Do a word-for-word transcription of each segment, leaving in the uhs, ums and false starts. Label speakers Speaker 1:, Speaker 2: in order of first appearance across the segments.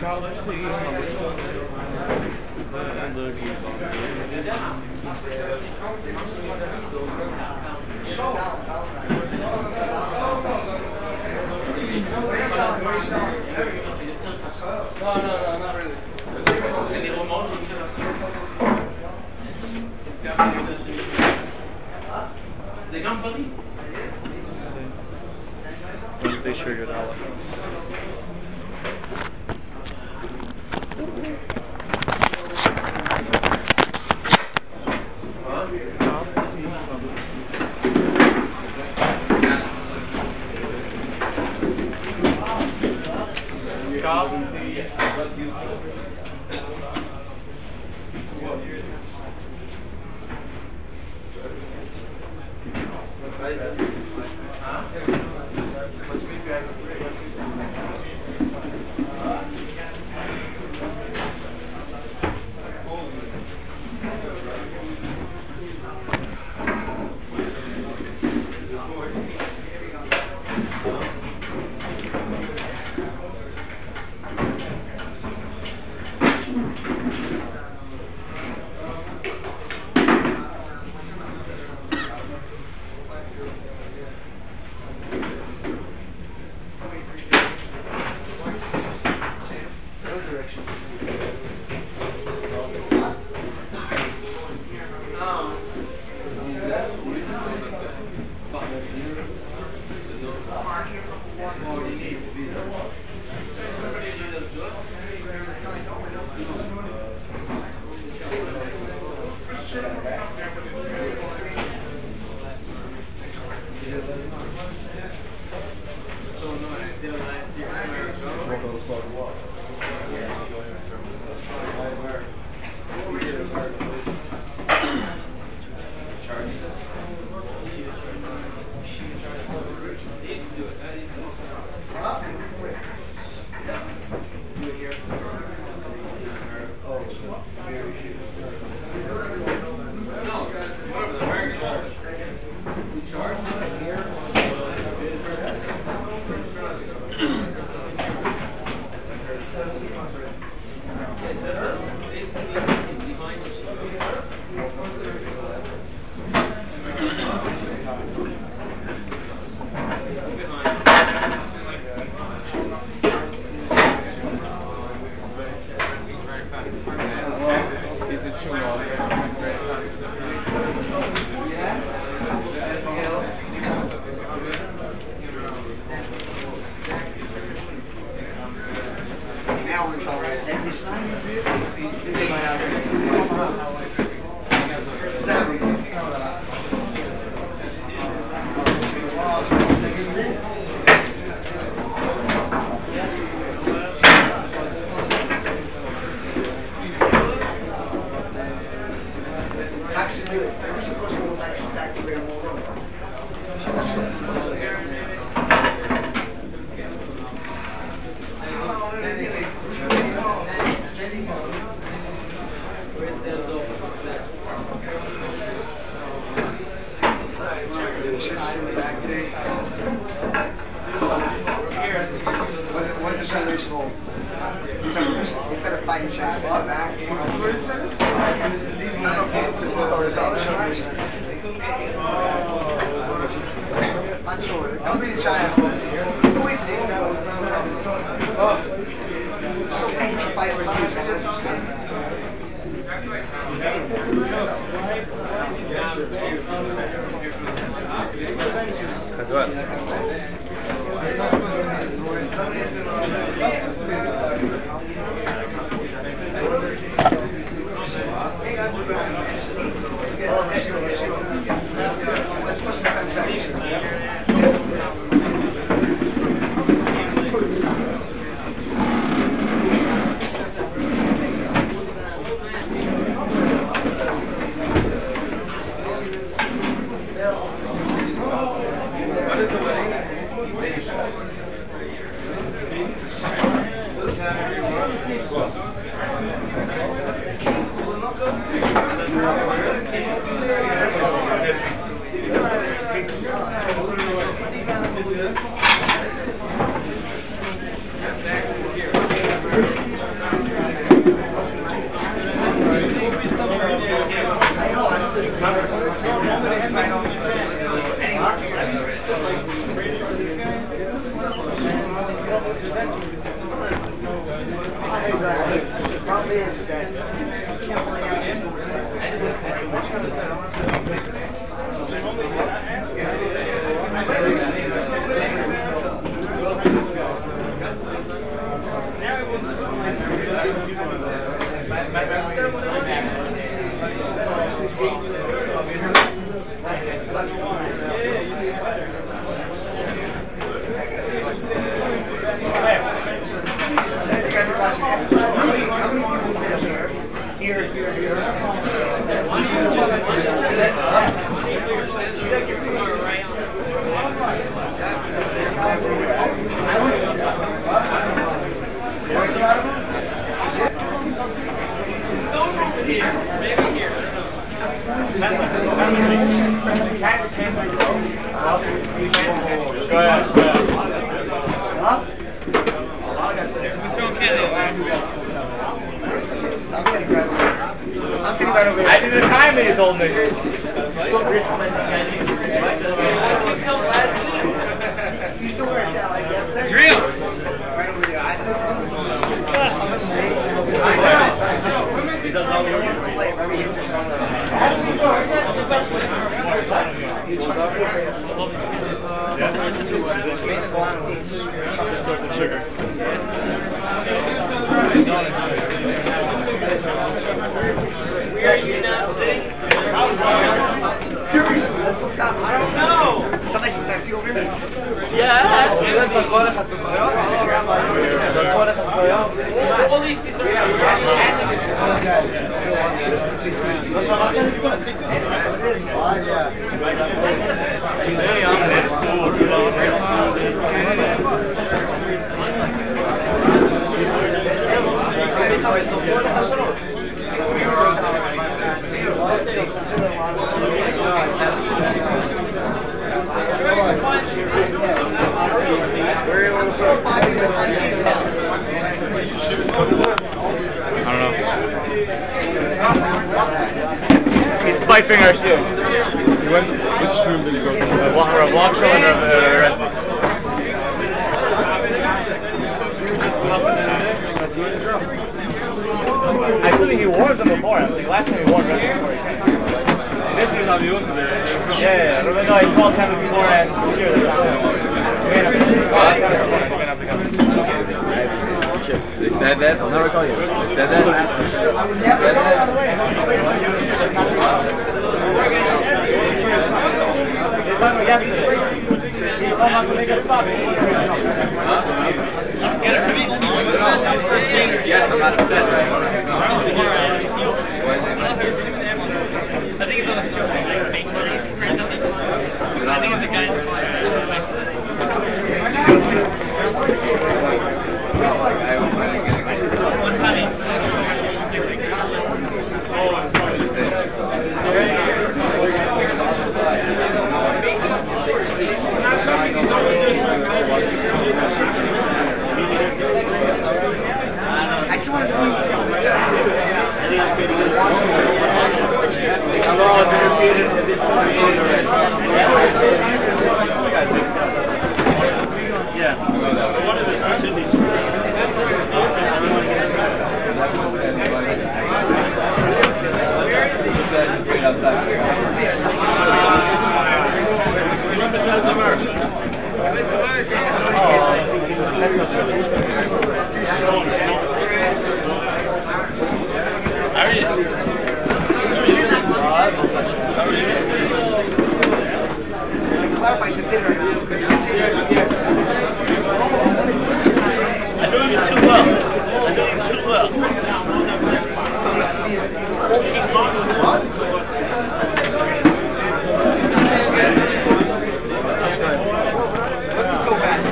Speaker 1: No, no, no, not really. זה גם בריא.
Speaker 2: Once they figured it out.
Speaker 1: What is the wedding?
Speaker 3: Problem is that you can't play Here, here, here.
Speaker 1: Here, maybe here. Go ahead, go ahead.
Speaker 3: Huh? I'm sitting right over there. I'm sitting right over there.
Speaker 1: I did the time and you told me.
Speaker 3: You used to wear a shell like yesterday?
Speaker 1: It's real.
Speaker 3: Right over there. I
Speaker 1: He does all the work.
Speaker 3: play. Maybe he's in
Speaker 2: Source of sugar.
Speaker 1: Where are you not sitting?
Speaker 3: Seriously, that's so tough.
Speaker 1: I don't know.
Speaker 3: Somebody sits next to you over here?
Speaker 1: Yes. All these seats are
Speaker 2: I don't know. He's piping our shoes.
Speaker 4: You went, which room did you go to?
Speaker 2: Uh, walk around, walk show and uh, rest. Actually, he wore them before. I think last time he wore them before he came. This is how he was there. Yeah, yeah, yeah. No, he called time before and here they're not.
Speaker 5: They said that? I'll never tell you. They said that? They said Yes, I'm not upset.
Speaker 1: I think it's on the show. Like fake money or something. I think it's the guy in the fire. One time
Speaker 3: I just want to see.
Speaker 2: Yeah. One of the chilies.
Speaker 3: Clarify, I should sit here now.
Speaker 2: I know you too well. I know you too well. fourteen months.
Speaker 3: Wasn't so bad.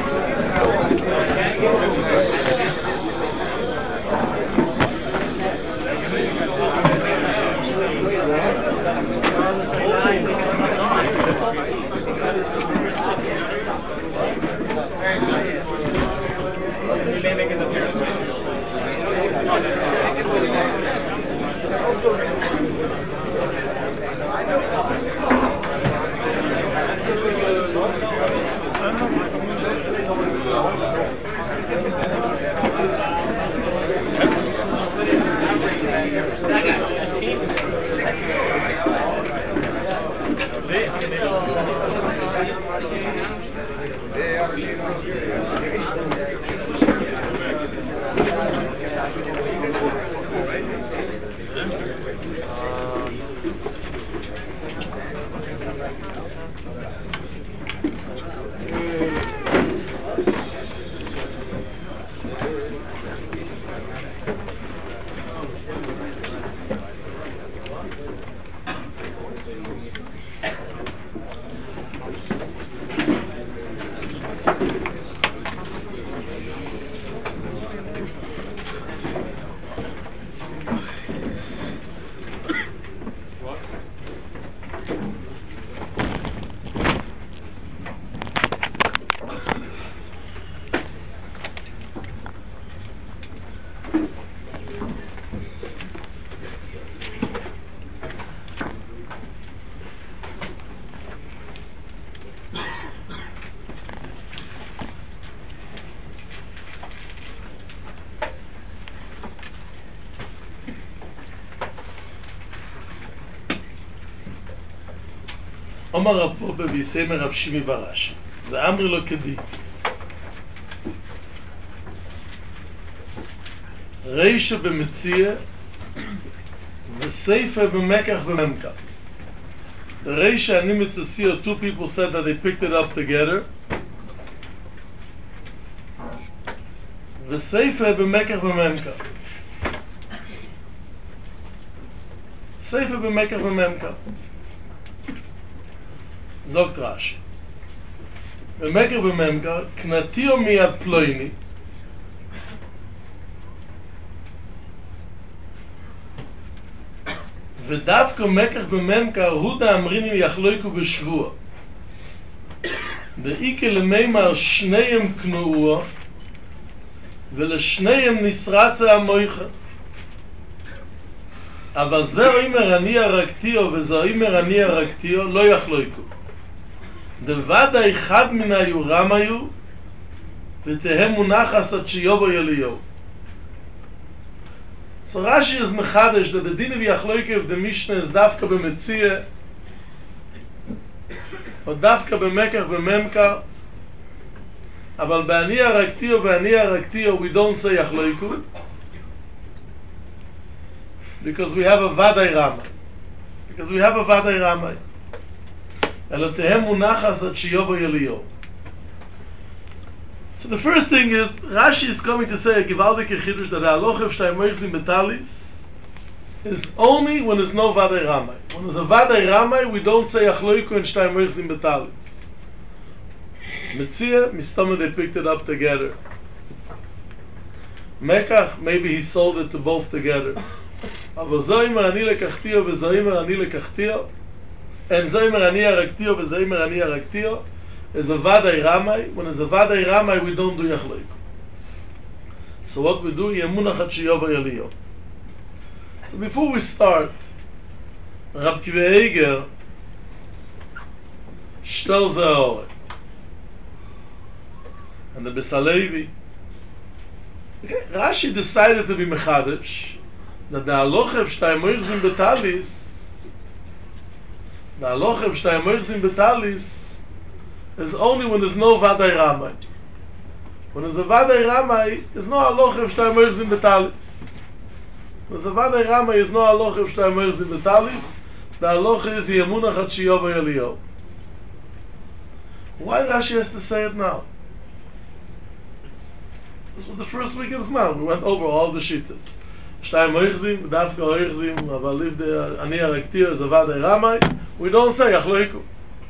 Speaker 2: He may make his appearance. I don't know.
Speaker 6: אומר רב פובה ויסיימר רב שימי ברש"י ואמרי לו כדי רישה במציע וסייפה במקח בממקח. The Reisha and Nimitz two people said that they picked it up together. V'seifa b'mekach b'memkach. Seifa b'mekach b'memkach. Zogt Rashi. B'mekach b'memkach knatio miyad ploini. ודווקא מקח בממקר הוא דאמרינים יחלויקו בשבוע ואיקה למימר שניהם כנועו ולשניהם נסרצה המויכה אבל זה אומר אני הרגתיו וזה אומר אני הרגתיו לא יחלויקו דבד האחד מן היו רמיו ותהם מונחס עד שיובו יליו. So Rashi is mechadish that the din of Yachloike of the Mishnah is dafka b'metzia or dafka b'mekach b'memkar aval b'ani haraktiyo b'ani haraktiyo we don't say Yachloiku because we have a Vadai Ramai because we have a Vadai Ramai elotehem munachas at shiyovo yeliyo. So the first thing is, Rashi is coming to say a Givaldik Chidush that the halacha of Shtei Moichzim Betalis is only when there's no Vadai Ramai. When there's a Vadai Ramai, we don't say Achloiku and Shtei Moichzim Betalis. Metzia, Mistama, they picked it up together. Mekach, maybe he sold it to both together. Aber Zoimer ani lekachtiyo v'Zoimer ani lekachtiyo and Zoimer ani haraktiyo v'Zoimer ani haraktiyo is a Vadai Ramai. When it's a Vadai Ramai, we don't do Yachloiku. So what we do, Yemunach at Shiyova Yaliyo. So before we start, Rab Kiva Eger Shtel Zeore and the Besalevi. Okay, Rashi decided to be Mechadish that the halacha of Shtei Moichzim Betalis the halacha of Shtei Moichzim Betalis is only when there's no Vadai Ramai. When there's a Vadai Ramai, there's no halacha of Shtei Moichzim Betalis. When there's a Vadai Ramai, there's no halacha of Shtei Moichzim Betalis. The halacha is Yemunach at Shiyova Yaliyo. Why Rashi has to say it now? This was the first week of Zman. We went over all the shittas. Shtei Moichzim, Dafka Oichzim, Aval Liv de Ani Haraktiyo is a Vadai Ramai. We don't say Yachloiku.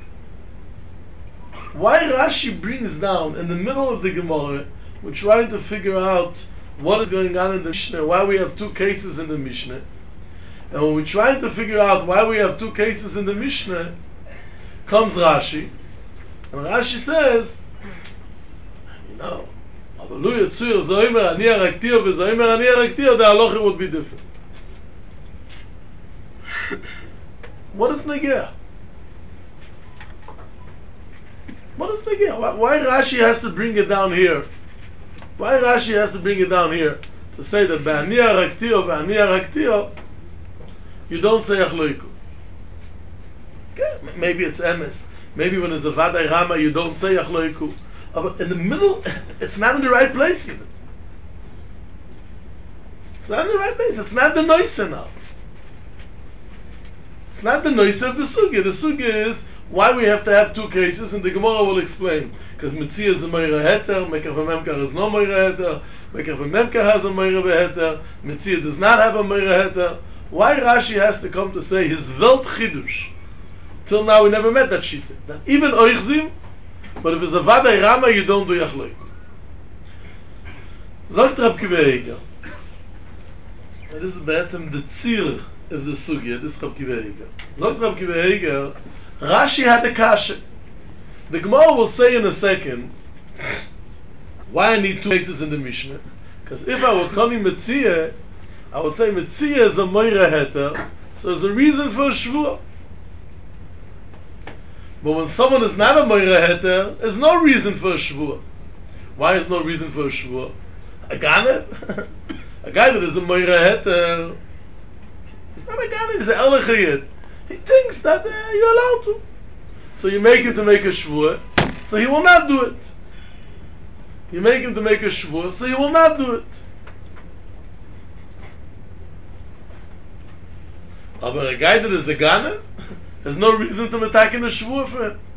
Speaker 6: Why Rashi brings down in the middle of the Gemara, we're trying to figure out what is going on in the Mishnah, why we have two cases in the Mishnah. And when we're trying to figure out why we have two cases in the Mishnah, comes Rashi. And Rashi says, you know, the halacha would be different. What is Negeh? What is the Why, why Rashi has to bring it down here Why Rashi has to bring it down here to say that Ba'ani Haraktio, Ba'ani Haraktio, you don't say Achloiku. Okay, maybe it's emes. Maybe when it's a Vadai Rama, you don't say Achloiku. But in the middle, it's not in the right place even. It's not in the right place. It's not the noise now. It's not the noise of the sugya. The sugya is why we have to have two cases, and the Gemara will explain. Because Mitzia is a Meira Heter, Mekar v'Memkar is no Meira Heter, Mekar v'Memkar has a Meira Heter, Mitzia does not have a Meira Heter. Why Rashi has to come to say his Welt Chidush? Till now we never met that shita. That even Oichzim, but if it's a Vadai Rama, you don't do Yachloik. Sagt Rab Kiva Eiger. This is be'etzem the tzir of the sugya. This is Rab Kiva Eiger. Sagt Rab Kiva Eiger, Rashi had a kasha. The Gemara will say in a second why I need two cases in the Mishnah. Because if I were calling Metzia, I would say Metzia is a Moira Heter, so there's a reason for a Shvuah. But when someone is not a Moira Heter, there's no reason for a Shvuah. Why is no reason for a Shvuah? A Ganev? A guy that is a Moira Heter, he's not a Ganev, he's an Elachayid. He thinks that uh, you're allowed to. So you make him to make a shvuah, so he will not do it. You make him to make a shvuah, so he will not do it. But a guy that is a Ganev has no reason to attack in a shvuah for him.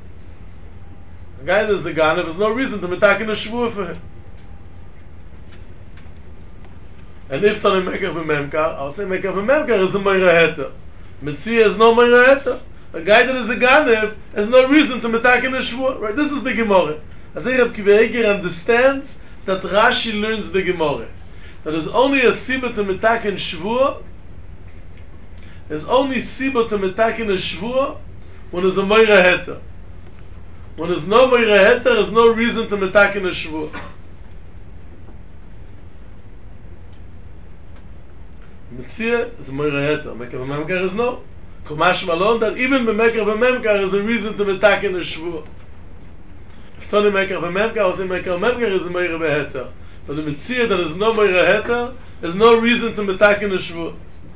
Speaker 6: A guy that is a Ganev has no reason to attack in a shvuah for him. And if Tani Mekar v'Memkar, I would say Mekar v'Memkar is a Meira Heter. Metzia is no Meira Heter. A guy that is a Ganev has no reason to attack in a shvuah. Right? This is the Gemara. As Rab Kiva Eiger understands that Rashi learns the Gemara. That is only a sibah to attack in shvuah. There's only sibah to attack in a shvuah when there's a Meira Heter. When there's no Meira Heter, there's no reason to attack in a shvuah. Metzia is a Meira Heter. Mekar v'Memkar is no. Kumash Malon, that even Mekar v'Memkar is a reason to attack in a shvuah. If Tony Mekar v'Memkar, I will say Mekar v'Memkar is a Meira Heter. But the Metzia that is no Meira Heter, there's no reason to attack in a shvuah.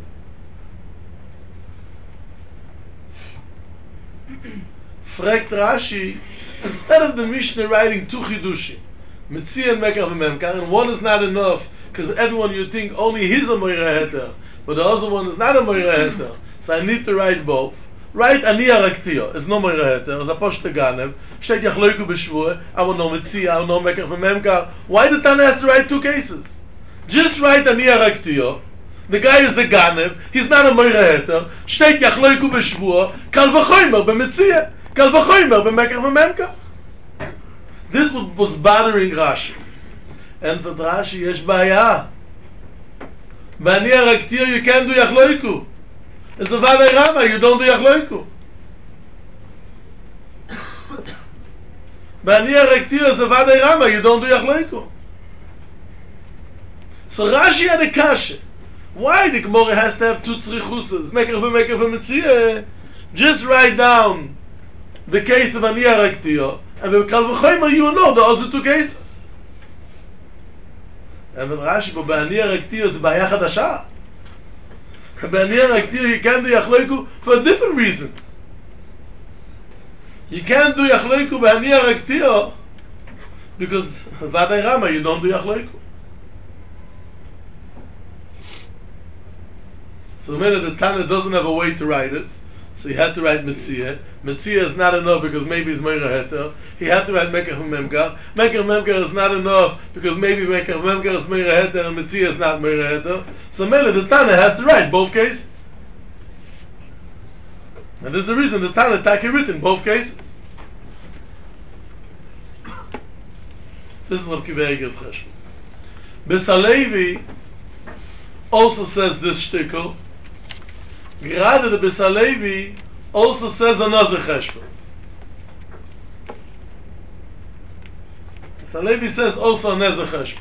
Speaker 6: Fragt Rashi, instead of the Mishnah writing two chidushim, Metzia and Mekar v'Memkar, and one is not enough, because everyone you think only he's a Meira Heter, but the other one is not a Meira Heter. So I need to write both. Write Ani Haraktio. It's no Meira Heter. It's a Poshta Ganev. Shteit Yachloiku b'Shvuah. I will know Metzia. I will know Mekar v'Memkar. Why the Tana has to write two cases? Just write Ani Haraktio. The guy is a Ganev. He's not a Meira Heter. Shteit Yachloiku b'Shvuah. Kal v'choymer b'Metzia. Kal v'choymer b'Mekar v'Memkar. This was bothering Rashi. And for Rashi, yesh baya. B'Ani Haraktio you can't do Yachloiku. It's a Vadai Rama, you don't do Yachloiku. B'Ani Haraktio is a Vadai Rama, you don't do Yachloiku. So Rashi had a kasha. Why the Gemara has to have two tzrichusas? Mekar v'Mekar v'Metzia. Just write down the case of Ani Haraktio, and with Kal v'Choymer you know the other two cases. And with Rashi, but B'Ani Haraktio is a Baya Chadasha. B'Ani Haraktio you can't do Yachloiku for a different reason. You can't do Yachloiku B'Ani Haraktio because Vadai Rama you don't do Yachloiku. So the Tana doesn't have a way to write it, so he had to write Metzia. Metzia is not enough because maybe it's Meira Heter. He had to write Mekar v'Memkar. Mekar v'Memkar is not enough because maybe Mekar v'Memkar is Meira Heter and Metzia is not Meira Heter. So Mele, the Tana has to write both cases. And this is the reason the Tana Taki written both cases. This is what Kiva Eiger's cheshbon. Besalevi also says this shtickle. Gerade the Besalevi also says another cheshbon. Besalevi says also another cheshbon.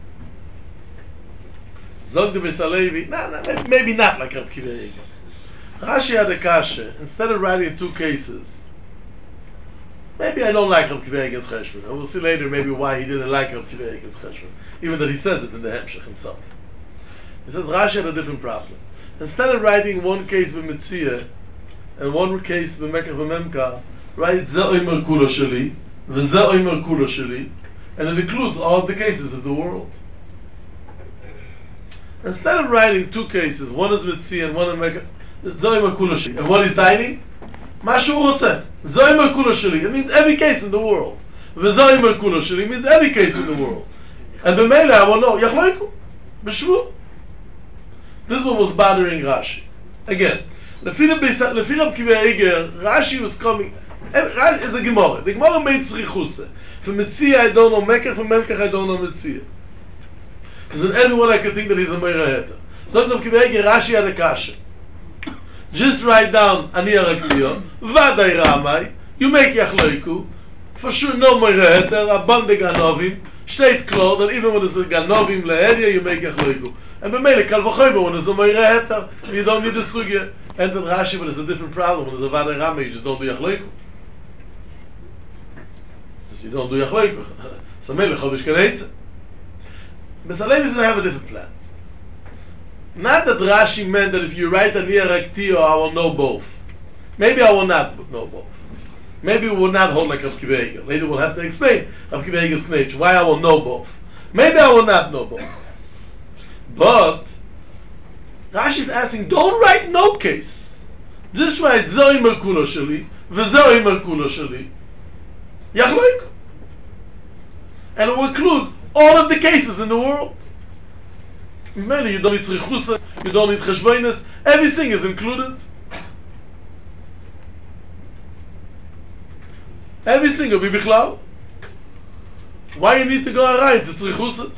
Speaker 6: Zog the Besalevi, nah, nah, maybe not like Rab Kiva Eiger. Rashi had a kasha. Instead of writing two cases, Maybe I don't like Rav Kiva Eiger's Cheshbon. And we'll see later maybe why he didn't like Rav Kiva Eiger's Cheshbon. Even that he says it in the Hemshech himself. He says Rashi had a different problem. Instead of writing one case b'Metzia and one case b'Mekach b'Memka, write Ze Omer Kulo Sheli, V'Ze Omer Kulo Sheli, and it includes all of the cases of the world. Instead of writing two cases, one is Metzia and one is Mekach, Ze Omer Kulo Sheli. And what is tiny? Mashu Rotze. Ze Omer Kulo Sheli. It means every case in the world. V'Ze Omer Kulo Sheli means every case in the world. And b'Meila I will know, Yachloiku, B'Shvu. This one was bothering Rashi. Again, Lefi Rav Kiva Eiger, Rashi was coming. Rashi is a Gemara. The Gemara made tzrichuse. For Metzia I don't know Mekach, for Memkach I don't know Metzia. Because in everyone I can think that he's a Meira Heter. So Rav Kiva Eiger, Rashi had a kasha. Just write down Ani Araktiyo, Vadai Ramai, you make Yachloiku, for sure no Meira Heter, Abande Ganovim, steht klar that even when there's a Ganovim Leheria, you make Yachloiku. And b'meile kal v'choyma when there's a Meira Heter, you don't need the sugya. And then Rashi, but it's a different problem. When there's a Vadai Ramai, you just don't do Yachloiku. Just you don't do Yachloiku. So meile chol b'shkaneitze. Besalevis doesn't have a different plan. Not that Rashi meant that if you write a Nia Raktio, I will know both. Maybe I will not know both. Maybe we will not hold like Rav Kiva Eiger. Later we'll have to explain Rav Kiva Eiger's knetch, why I will know both. Maybe I will not know both. But Rashi is asking, don't write no case. Just write Zoi Merkulo Sheli, V'Zoi Merkulo Sheli, Yachloiku. And it will include all of the cases in the world. Maybe you don't need tzrichusa, you don't need cheshbonis, everything is included. Everything will be bichlal. Why you need to go around to tzrichusas?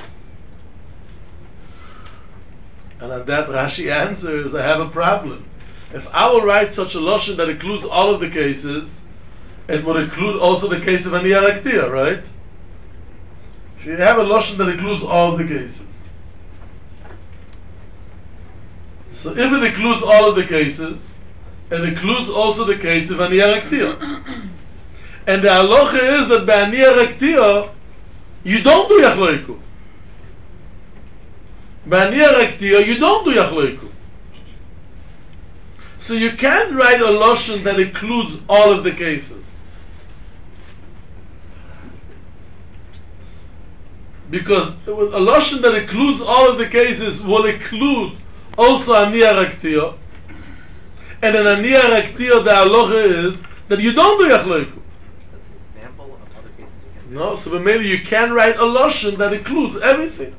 Speaker 6: And on that Rashi answers, I have a problem. If I will write such a lashon that includes all of the cases, it will include also the case of Ani Araktiya, right? If you have a lashon that includes all of the cases. So if it includes all of the cases, it includes also the case of Ani Araktiya. And the halacha is that by Ani Araktiya, you don't do Yachloiku. By Ani Araktiya, you don't do Yachloiku. So you can't write a lashon that includes all of the cases. Because a lashon that includes all of the cases will include also Ani Araktiya. And in Ani Araktiya, the halacha is that you don't do Yachloiku. No, so maybe you can write a lashon that includes everything.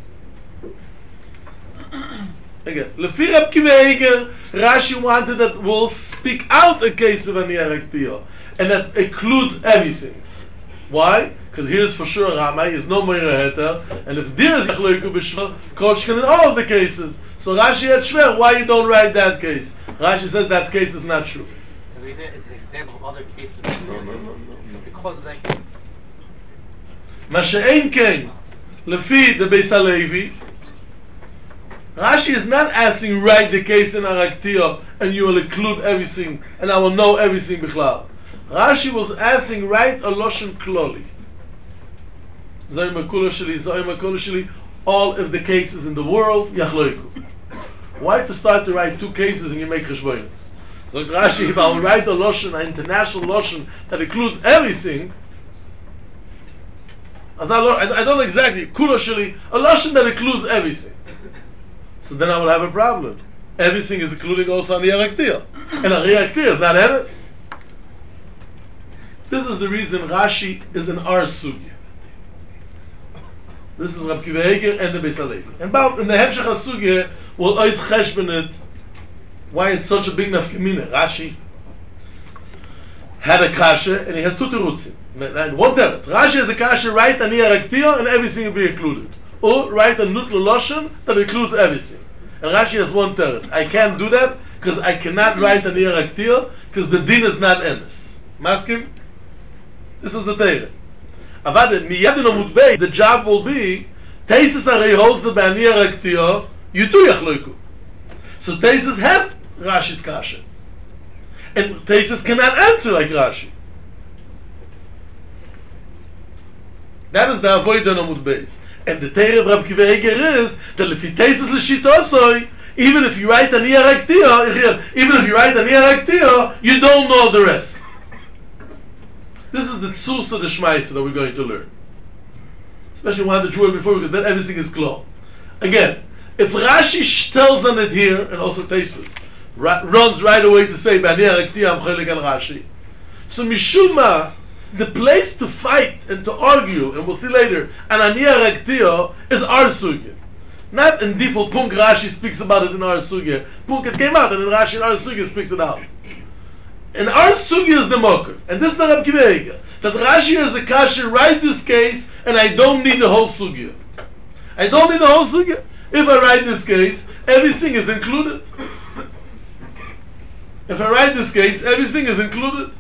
Speaker 6: Again, Lefi Rav Kiva Eiger, Rashi wanted that we'll speak out a case of Ani Araktiya, and that includes everything. Why? Because here's for sure Ramai is no Meira Heter, and if there is Yachloiku b'Shver, Kolshkin in all of the cases. So Rashi had Shver, why you don't write that case? Rashi says that case is not true.
Speaker 5: Can we read it as an example of other cases?
Speaker 6: No, no, no, no.
Speaker 5: Because of that case.
Speaker 6: Ma she'ein ken, lefi the Beis HaLevi, Rashi is not asking write the case in Araktiya and you will include everything and I will know everything bichlal. Rashi was asking write a lashon kloli. Zoi Merkulo Sheli, Zoi Merkulo Sheli, all of the cases in the world, Yachloiku. Why to start to write two cases and you make cheshbonos? So Rashi, if I will write a lashon, an international lashon that includes everything, as I, I don't know exactly, Kulo Sheli, a lashon that includes everything. So then I will have a problem. Everything is including also Ani Araktiya. And Ani Araktiya is not Emes. This is the reason Rashi is an R Sugya. This is Rav Kiva Eiger and the Beis HaLevi. And about in the Hemshech HaSugya, we'll always cheshbon it, why it's such a big nafkamina. Rashi had a kasha, and he has two terutzim. And one teretz. Rashi has a kasha, write Ani Araktiya, and everything will be included. Or write a nutla lashon that includes everything. And Rashi has one teretz. I can't do that because I cannot write Ani Araktiya because the din is not emes. Maskim? This is the teretz. Avade miyadin amud bey. The job will be Teisus arei holds the Ani Araktiya. You do Yachloiku. So Teisus has Rashi's kasha, and Teisus cannot answer like Rashi. That is the avodah Amud Beis. And the Torah of Rabbi Akiva Eiger is that if he tastes l'shitosoi, even if you write an Iyaraktiyah, even if you write an Iyaraktiyah, you don't know the rest. This is the tzus of the Shmaisa that we're going to learn. Especially one the Jew before, because then everything is clear. Again, if Rashi tells on it here, and also Tosfos, ra- runs right away to say, B'ani Iyaraktiyah am cholik al Rashi. So Mishuma, the place to fight and to argue, and we'll see later, and an Iyaraktiyah is our sugya. Not in default, Punk Rashi speaks about it in our sugya. Punk, it came out, and in Rashi in our sugya speaks it out. And our sugya is the mocker, and this is the Rabbi Akiva Eiger, that Rashi has a kasher, write this case, and I don't need the whole sugya. I don't need the whole sugya. If I write this case, everything is included. If I write this case, everything is included.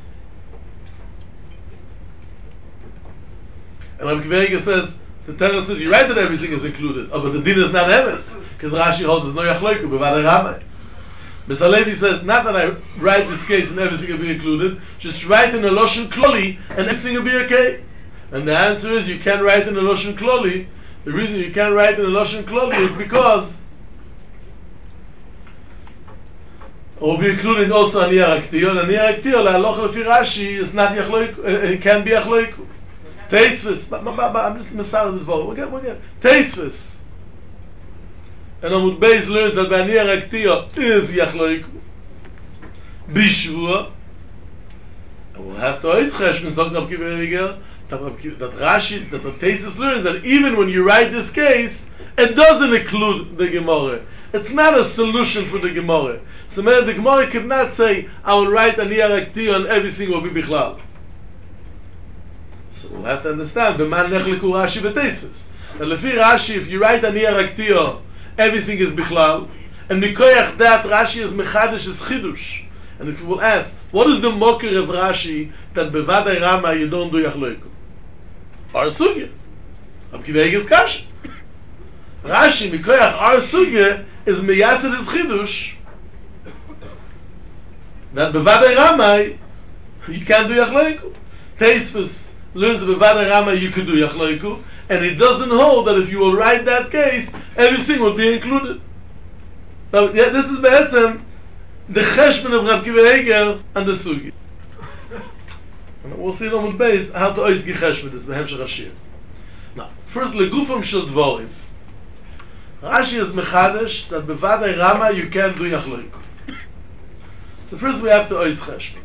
Speaker 6: And Rabbi Akiva Eiger says, the Torah says, you write that everything is included, oh, but the din is not emes, because Rashi holds it's no yachloiku, b'vadei Ramai. Mister Levi says, not that I write this case and everything will be included, just write in a Loshen Kloli and everything will be okay. And the answer is, you can't write in a Loshen Kloli. The reason you can't write in a Loshen Kloli is because it will be including also an Iyaraktiyah, and an Iyaraktiyah, la'aloch lefi Rashi, is not yachloiku, it can be yachloiku. Tosfos, I'm just misal the dvar. We'll get, we'll get. Tosfos. And Amud Beis learns that B'ani Iyaraktiyah is yachloiku. Bishvua. And we'll have to ois cheshbon, sagt Rabbi Akiva Eiger, that Rashi, that the Tosfos learns that even when you write this case, it doesn't include the Gemara. It's not a solution for the Gemara. So the Gemara could not say, I will write an Iyaraktiyah and everything will be bichlal. So we'll have to understand, B'man nechliku Rashi v'Tosfos. And lefi Rashi, if you write an Iyaraktiyah, everything is bichlal, and mikoyach that Rashi is mechadish, is chidush. And if you will ask, what is the mocker of Rashi that bevadei Rama you don't do yachloiku? Our sugya. Rabbi Akiva Eiger's kasha. Rashi mikoyach our sugya is meyased is chidush that bevadei Rama you can't do yachloiku. Tosfos learns that bevadei Rama you can do yachloiku, and it doesn't hold that if you will write that case, everything will be included. So yeah, this is be'etzem the cheshbon of Rabbi Akiva Eiger and the sugi. And we'll see on the base how to ois cheshbon this behemshech hashir. Now, first legufam shel dvorim. Rashi is mechadesh that bevadei Rama you can't do yachloiku. So first we have to ois cheshbon.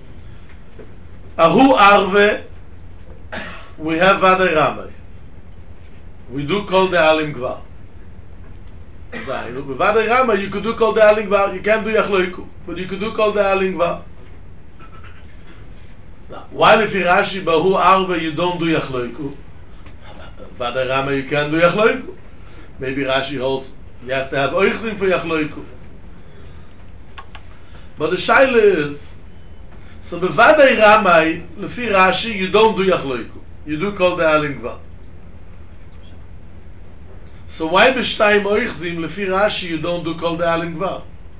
Speaker 6: Ahu arve, we have vadei Rama. We do call the alim gvar. Bevadei Rama you could do call the alim gvar. You can't do yachloiku, but you could do call the alim gvar. Now, while if you Rashi bahu arve you don't do yachloiku, vadei Rama you can't do yachloiku. Maybe Rashi holds you have to have oichzim for yachloiku. But the shaila is, so bevadei Rama lefi Rashi you don't do yachloiku. You do call the alim gvar. So why b'shtayim oichzim lefi Rashi you don't do kol de'alim gvar?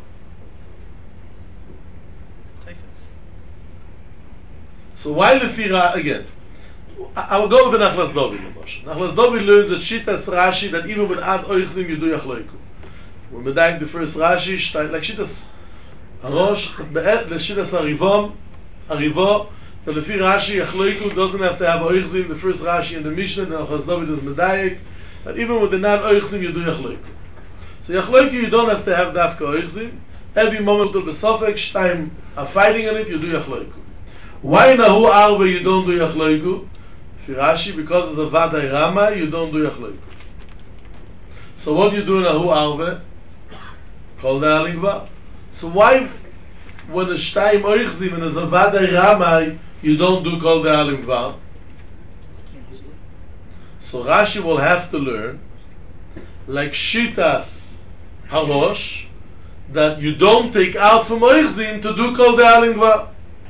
Speaker 6: So why lefi Rashi again? I, I will go with the Nachlas Dovid. Nachlas Dovid learns that Shitas Rashi that even with ad oichzim you do yachloiku. When we dying the first Rashi, shtay, like Shitas Arosh, be'et the Shitas Arivon, Arivo, that lefi Rashi yachloiku doesn't have to have oichzim. The first Rashi in the Mishnah, the Nachlas Dovid is medayik. But even with the non-oichzim, you do yachloiku. So yachloiku, you don't have to have dafka oichzim. Every moment till the sofek, shtayim are fighting on it, you do yachloiku. Why nahu arve you don't do yachloiku? Rashi, because it's a vadei Rama, you don't do yachloiku. So what do you do nahu arve? Kol de'alim gvar. So why, when it's shtayim oichzim and it's a vadei Rama, you don't do kol de'alim gvar? So Rashi will have to learn, like Shitas Harosh, that you don't take out from Oichzim to do Kol De'alim Gvar.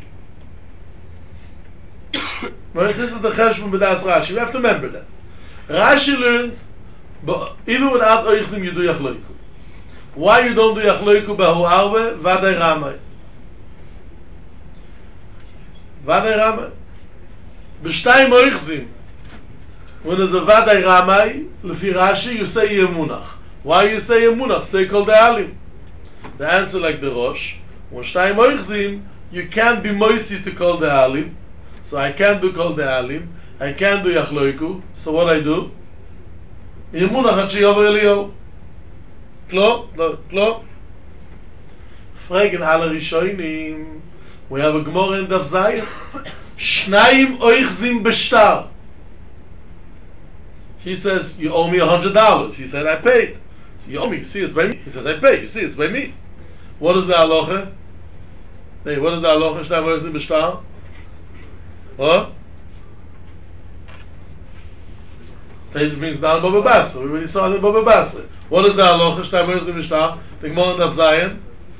Speaker 6: Right? This is the Cheshbon B'das Rashi. You have to remember that. Rashi learns, but even without Oichzim you do Yachloiku. Why you don't do Yachloiku Bahu Arve? Vadei Ramai. Vadei Ramai. B'shtayim Oichzim. When there's a Vadai Ramai, Lefi Rashi, you say Yemunach. Why you say Yemunach? Say Kol De'alim. The answer like the Rosh. When Shtayim Oichzim, you can't be Moitzi to Kol De'alim. So I can't do Kol De'alim. I can't do Yachloiku. So what I do? Yemunach at Sheyover Eliyahu. Klo? No, Klo? Fragen alle Rishonim. We have a Gemara in Daf Zayin. Shnayim Oichzim B'shtar. He says, you owe me a hundred dollars. He said, I paid. So you owe me, you see it's by me. He says, I paid, you see it's by me. What is the halacha? Hey, what is the halacha? Shnayim Oichzim B'shtar? What? This brings down Baba Basra. We already saw it in Baba Basra. What is the halacha? Shnayim Oichzim B'shtar? The Gemara in Daf Zayin.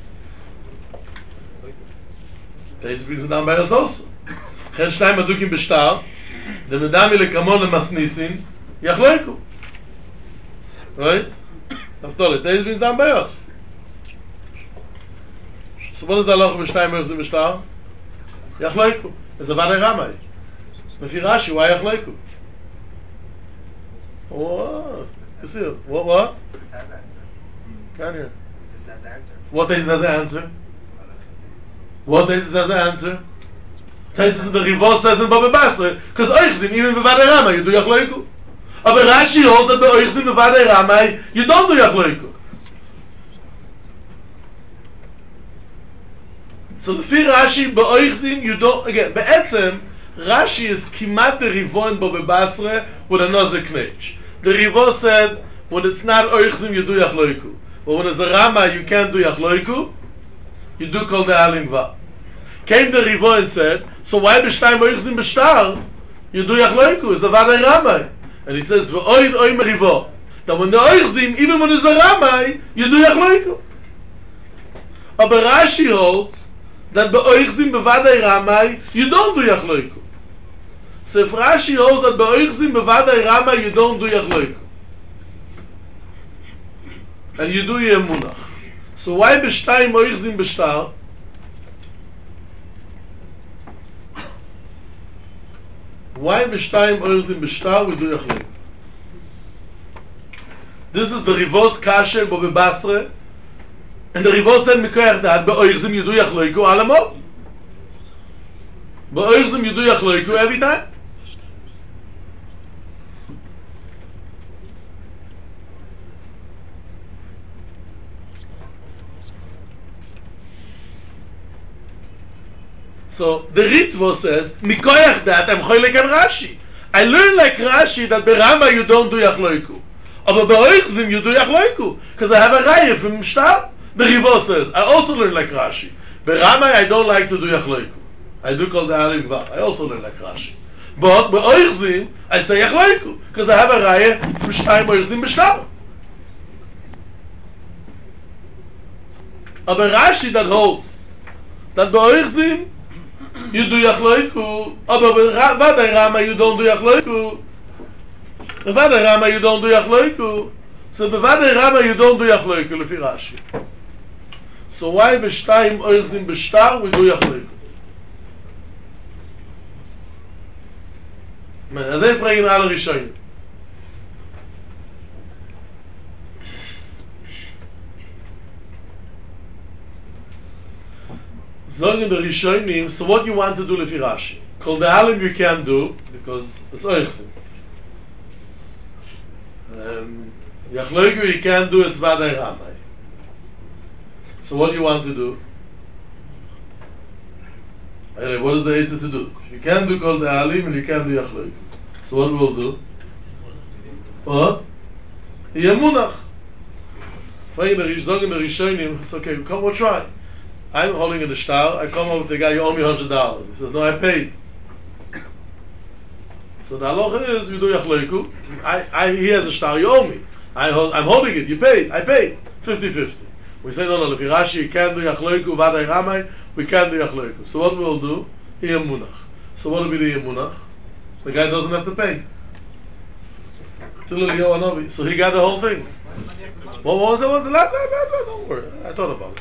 Speaker 6: This brings it down by us also. Chen Shnayim Adukim B'shtar. The Medami Lekamon Lemasnisin. Yachloiku. Right? After all, this brings down by us. So what is the halacha B'shnayim Oichzim B'shtar? Yachloiku. It's the Vadai Ramai. Lefi Rashi, why Yachloiku? What? You see it? What? What? Can you? What is as an answer? What is as an answer? This is the Rivos says in Baba Basra, because Oichzim, even Bevadei Ramai, you do Yachloiku. But Rashi holds that the Oichzim Bevadei Ramai, you don't do Yachloiku. So the Fi Rashi, Be'oichzim, you don't, again, Be'etzem, Rashi is Kimat the Rivo in Baba Basra with another knech. The Rivo said, when it's not Oichzim, you do Yachloiku. But when it's a Ramai, you can't do Yachloiku, you do Kol De'alim Va. Came the Rivo and said, so why B'shtayim Oichzim B'shtar? You do Yachloiku, it's the Vadai Ramai. And he says, V'oid oim Rivo. That when the Oichzim, even when it's a Ramai, you do Yachloiku. But Rashi holds that B'oichzim B'vadai Ramai, you don't do Yachloiku. So if Rashi holds that B'oichzim B'vadai Ramai, you don't do Yachloiku. And you do Yemunach. So why B'shtayim Oichzim B'shtar? Why B'shtayim Oichzim B'shtar we do Yachloiku? This is the Rivos Kasher Baba Basra. And the Rivos said Mikoyach that B'oichzim you do Yachloiku Alamot. B'oichzim you do Yachloiku every time. So the Ritvo says, Mikoyach that I'm choylek on Rashi. I learned like Rashi that Berama you don't do Yachloiku. But B'oichzim you do Yachloiku. Because I have a Raya from Shtar. The Rivo says, I also learn like Rashi. Berama I don't like to do Yachloiku. I do call the Alim Vav. I also learn like Rashi. But B'oichzim I say Yachloiku. Because I have a Raya from Shtayim B'oichzim B'shtar. But Rashi that holds that B'oichzim you do Yachloiku, but Vadai Ramai you don't do Yachloiku. The Vadai Ramai you don't do Yachloiku. So the Vadai Ramai you don't do Yachloiku, Lefi Rashi. So why B'shtayim Oichzim B'shtar we do Yachloiku? Man, as I fragen alle Rishonim. Sagen the Rishonim, so what you want to do Lefi Rashi? Kol De'alim you can't do, because it's Oichzim. Um, Yachloiku you can't do, it's Vadai Ramai. So what do you want to do? Anyway, what is the answer to do? You can't do Kol De'alim and you can't do Yachloiku. So what will do? What? Yemunach. Sagen the Rishonim, it's okay, come we'll try. I'm holding in the star. I come over to the guy, you owe me one hundred dollars. He says, no, I paid. So the halacha is, we do Yachloiku. I, I, he has a star, you owe me. I hold, I'm holding it, you paid. I paid. fifty fifty. We say, no, no, Lefi Rashi, you can't do Yachloiku, Vadai Ramai, we can't do Yachloiku. So what we'll do? Yemunach. So what will be the Yemunach? The guy doesn't have to pay. So he got the whole thing. What was it? What was it? Blah, blah, blah, blah. Don't worry. I thought about it.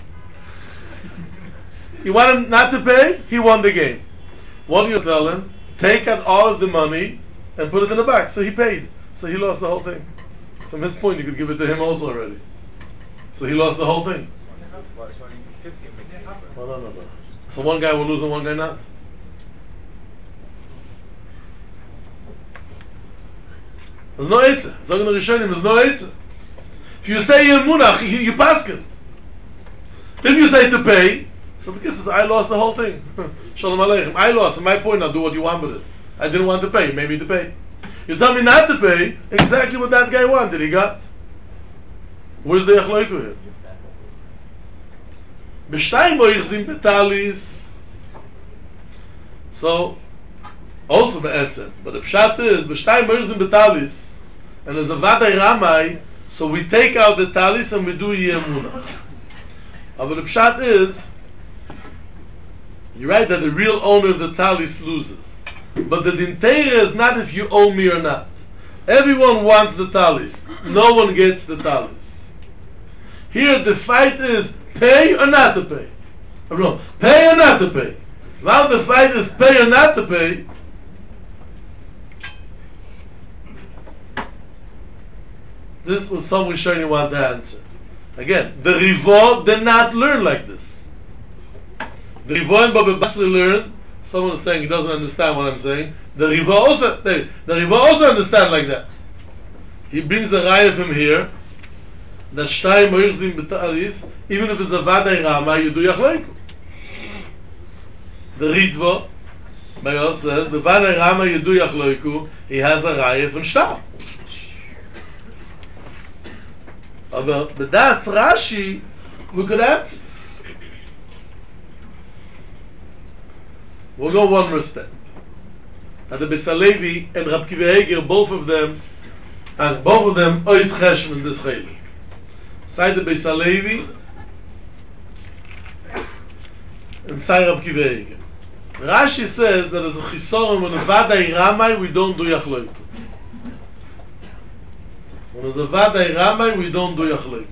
Speaker 6: You want him not to pay? He won the game. What do you tell him? Take out all of the money and put it in the box. So he paid. So he lost the whole thing. From his point, you could give it to him also already. So he lost the whole thing. No, no, no, no. So one guy will lose and one guy not. There's no Eitzah. Sagen the Rishonim, there's no Eitzah. If you say Yemunach, you, you paskin. If you say to pay, so because says, I lost the whole thing. Shalom Aleichem. I lost. From my point, I'll do what you want with it. I didn't want to pay. Maybe to pay. You tell me not to pay, exactly what that guy wanted. He got. Where's the Yachloiku here? B'shtayim boichzim betalis. So, also be'etzem. But the pshat is, b'shtayim boichzim betalis. And there's a vadai ramai, so we take out the talis and we do yemunah. But the pshat is, you're right that the real owner of the talis loses. But the dinteira is not if you owe me or not. Everyone wants the talis. No one gets the talis. Here the fight is pay or not to pay. No, pay or not to pay. Now the fight is pay or not to pay. This was some Rishonim want to answer. Again, the Rivo did not learn like this. The Rivo and Baba Basri learned. Someone is saying he doesn't understand what I'm saying. The Rivo also, the, the Rivo also understand like that. He brings the raya from here. That shtayim moichzim betalis, even if it's a vadai rama, you do yachleiku. The Ritvo, Bayos says, the vadai rama you do yachleiku, he has a raya from shtar. Aber bedas Rashi, we could answer. We'll go one more step. At the Beis HaLevi and Rab Kiva Eger, both of them, and both of them, ois cheshmen this chelik. Side the Beis HaLevi and side Rab Kiva Eger. Rashi says that as a chisoron when a vadai ramai, we don't do yachloiku. When there's a vadai ramai, we don't do yachloiku.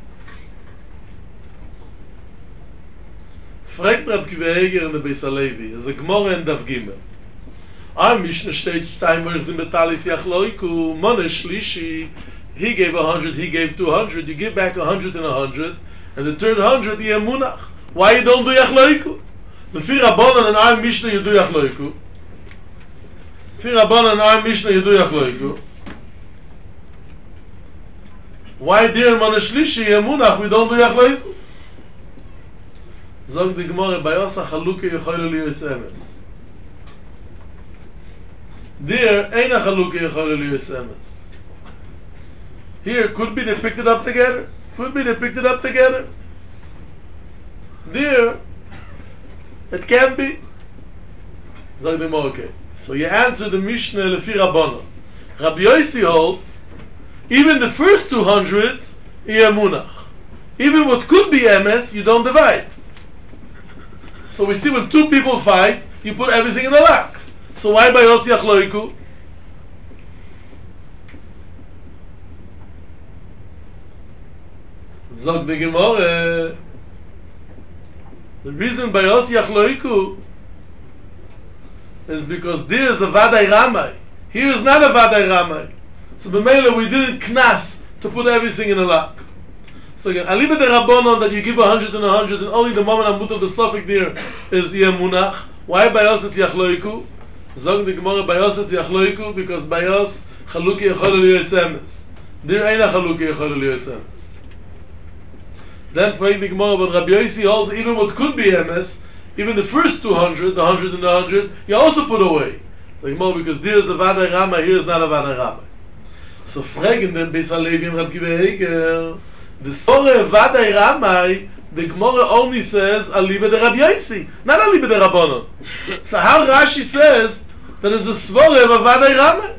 Speaker 6: Fragt Rab Kiva Eger in the Beis HaLevi, is a Gemara in Daf Gimel. Our Mishnah states, Shtayim in Betalis Yachloiku, Mone Shlishi, he gave a hundred, he gave two hundred, you give back a hundred and a hundred, and the third hundred, you munach. Why you don't do Yachloiku? The Fi Rabbanan and our Mishnah, you do Yachloiku. Fi Rabbanan and our Mishnah, you do Yachloiku. Why dear Mone Shlishi, Yemunach, we don't do Yachloiku? Zog the Gemara, Bayosa Chaluke Yechoyle Liyos Emes. There, Eina Chaluke Yechoyle Liyos Emes. Here, could be they picked it up together. Could be they picked it up together. There, it can be. Zog the Gemara, okay. So you answer the Mishnah Lefi Rabbanon. Rabbi Yossi holds, even the first two hundred, Yemunach. Even what could be Emes, you don't divide. So we see when two people fight, you put everything in a lock. So why by Yossi Achloiku? Zog the Gemara. The reason by Yossi Achloiku is because there is a Vadai Ramai. Here is not a Vadai Ramai. So b'meila we didn't knas to put everything in a lock. So again, aliba de rabbonon that you give a hundred and a hundred, and only the moment I'm put the suffix there is yemunach. Why bayos et yachloiku? Zog the Gemara bayos et yachloiku because bayos chaluki yechol liyos emes. There ain't a chaluki yechol liyos emes. Then for the Gemara, but Rabbi Yossi holds even what could be emes, even the first two hundred, the hundred and the hundred, you also put away. So the Gemara because there is a vadai rama, here is not a vadai rama. So fragen den Beis HaLevi and Rab Kiva Eger. The Sore Vadai Ramai, the Gemara only says Aliba de Rabbi Yossi, not Aliba de Rabbanon. So how Rashi says that is the Svore of Vadai Ramai?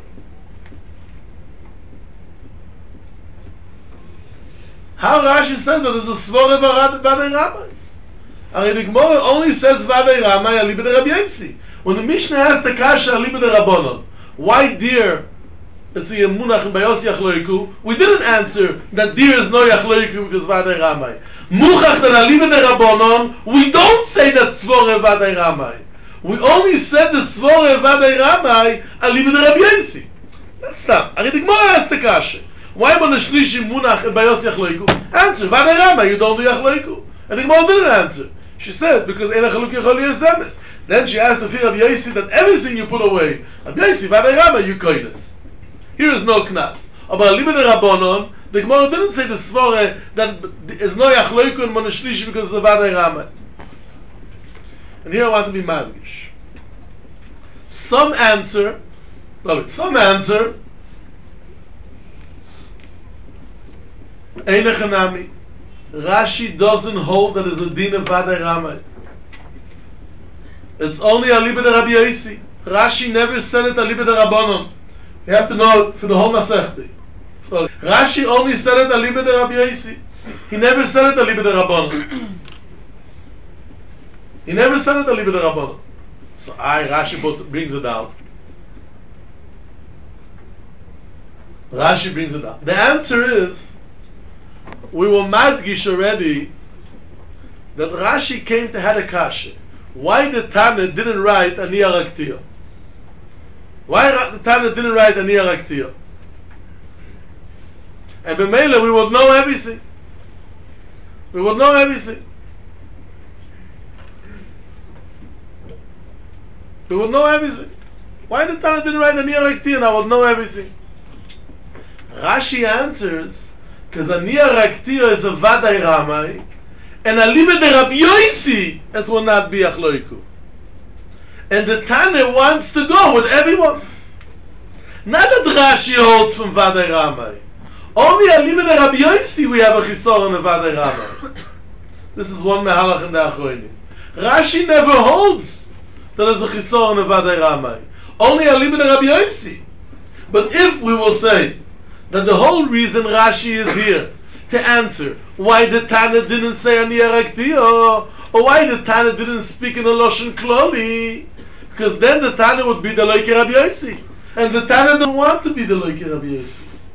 Speaker 6: How Rashi says that is the Svore of Vadai Ramai? And the Gemara only says Vadai Ramai Aliba de Rabbi Yossi. When the Mishnah has the Kasha Aliba de Rabbanon, why dear? It's a Yemunach and Bayos Yachloiku. We didn't answer that there is no Yachloiku because Vadai Ramai. Muchach that Aliva de Rabbonon, we don't say that Svore Vadai Ramai. We only said the Svore Vadai Ramai Aliba de Rabbi Yossi. That's not. Ari the Gemara asked the kasha. Why when the Shlishi Munach and Bayos Yachloiku? Answer, Vadai Ramai, you don't do Yachloiku. And the Gemara didn't answer. She said, because Eina Chaluk Yachol Yesemes. Then she asked the fear of Yossi that everything you put away, Rabbi Yossi, Vadai Ramai, you koines. Here is no knas. Aber Aliba de Rabbonon, the Gemara didn't say the Svore that is no Yachloiku and Monashlishi because of the Vadai Ramai. And here I want to be madgish. Some answer, no, some answer, Einechanami. Rashi doesn't hold that is a din of Vadai Ramai. It's only Aliba de Rabbi Yossi. Rashi never said it Aliba de Rabbonon. You have to know it for the whole Masechti. So, Rashi only said it Aliba de Rabbi Yossi. He never said it Aliba de Rabbonon. He never said it Aliba de Rabbonon. So I, Rashi brings it down. Rashi brings it down. The answer is, we were madgish already that Rashi came to had a kasha. Why the Tana didn't write Ani Araktiya? Why the Tana didn't write Ani Araktiya? And b'meila we would know everything. We would know everything. We would know everything. Why the Tana didn't write Ani Araktiya and I would know everything? Rashi answers, because Ani Araktiya is a Vadai Ramai, and Aliba de Rabbi Yossi, it will not be Achloiku. And the Tana wants to go with everyone. Not that Rashi holds from Vadai Ramai. Only Aliba de Rabbi Yossi we have a Chisor on a Vadai Ramai. This is one Mehalach in the Achroinim. Rashi never holds that there's a Chisor on a Vadai Ramai. Only Aliba de Rabbi Yossi. But if we will say that the whole reason Rashi is here to answer why the Tana didn't say Ani Araktiya, or, or why the Tana didn't speak in a Loshen Kloli, because then the Tana would be the Loike Rabbi Yossi, and the Tana don't want to be the Loike Rabbi Yossi.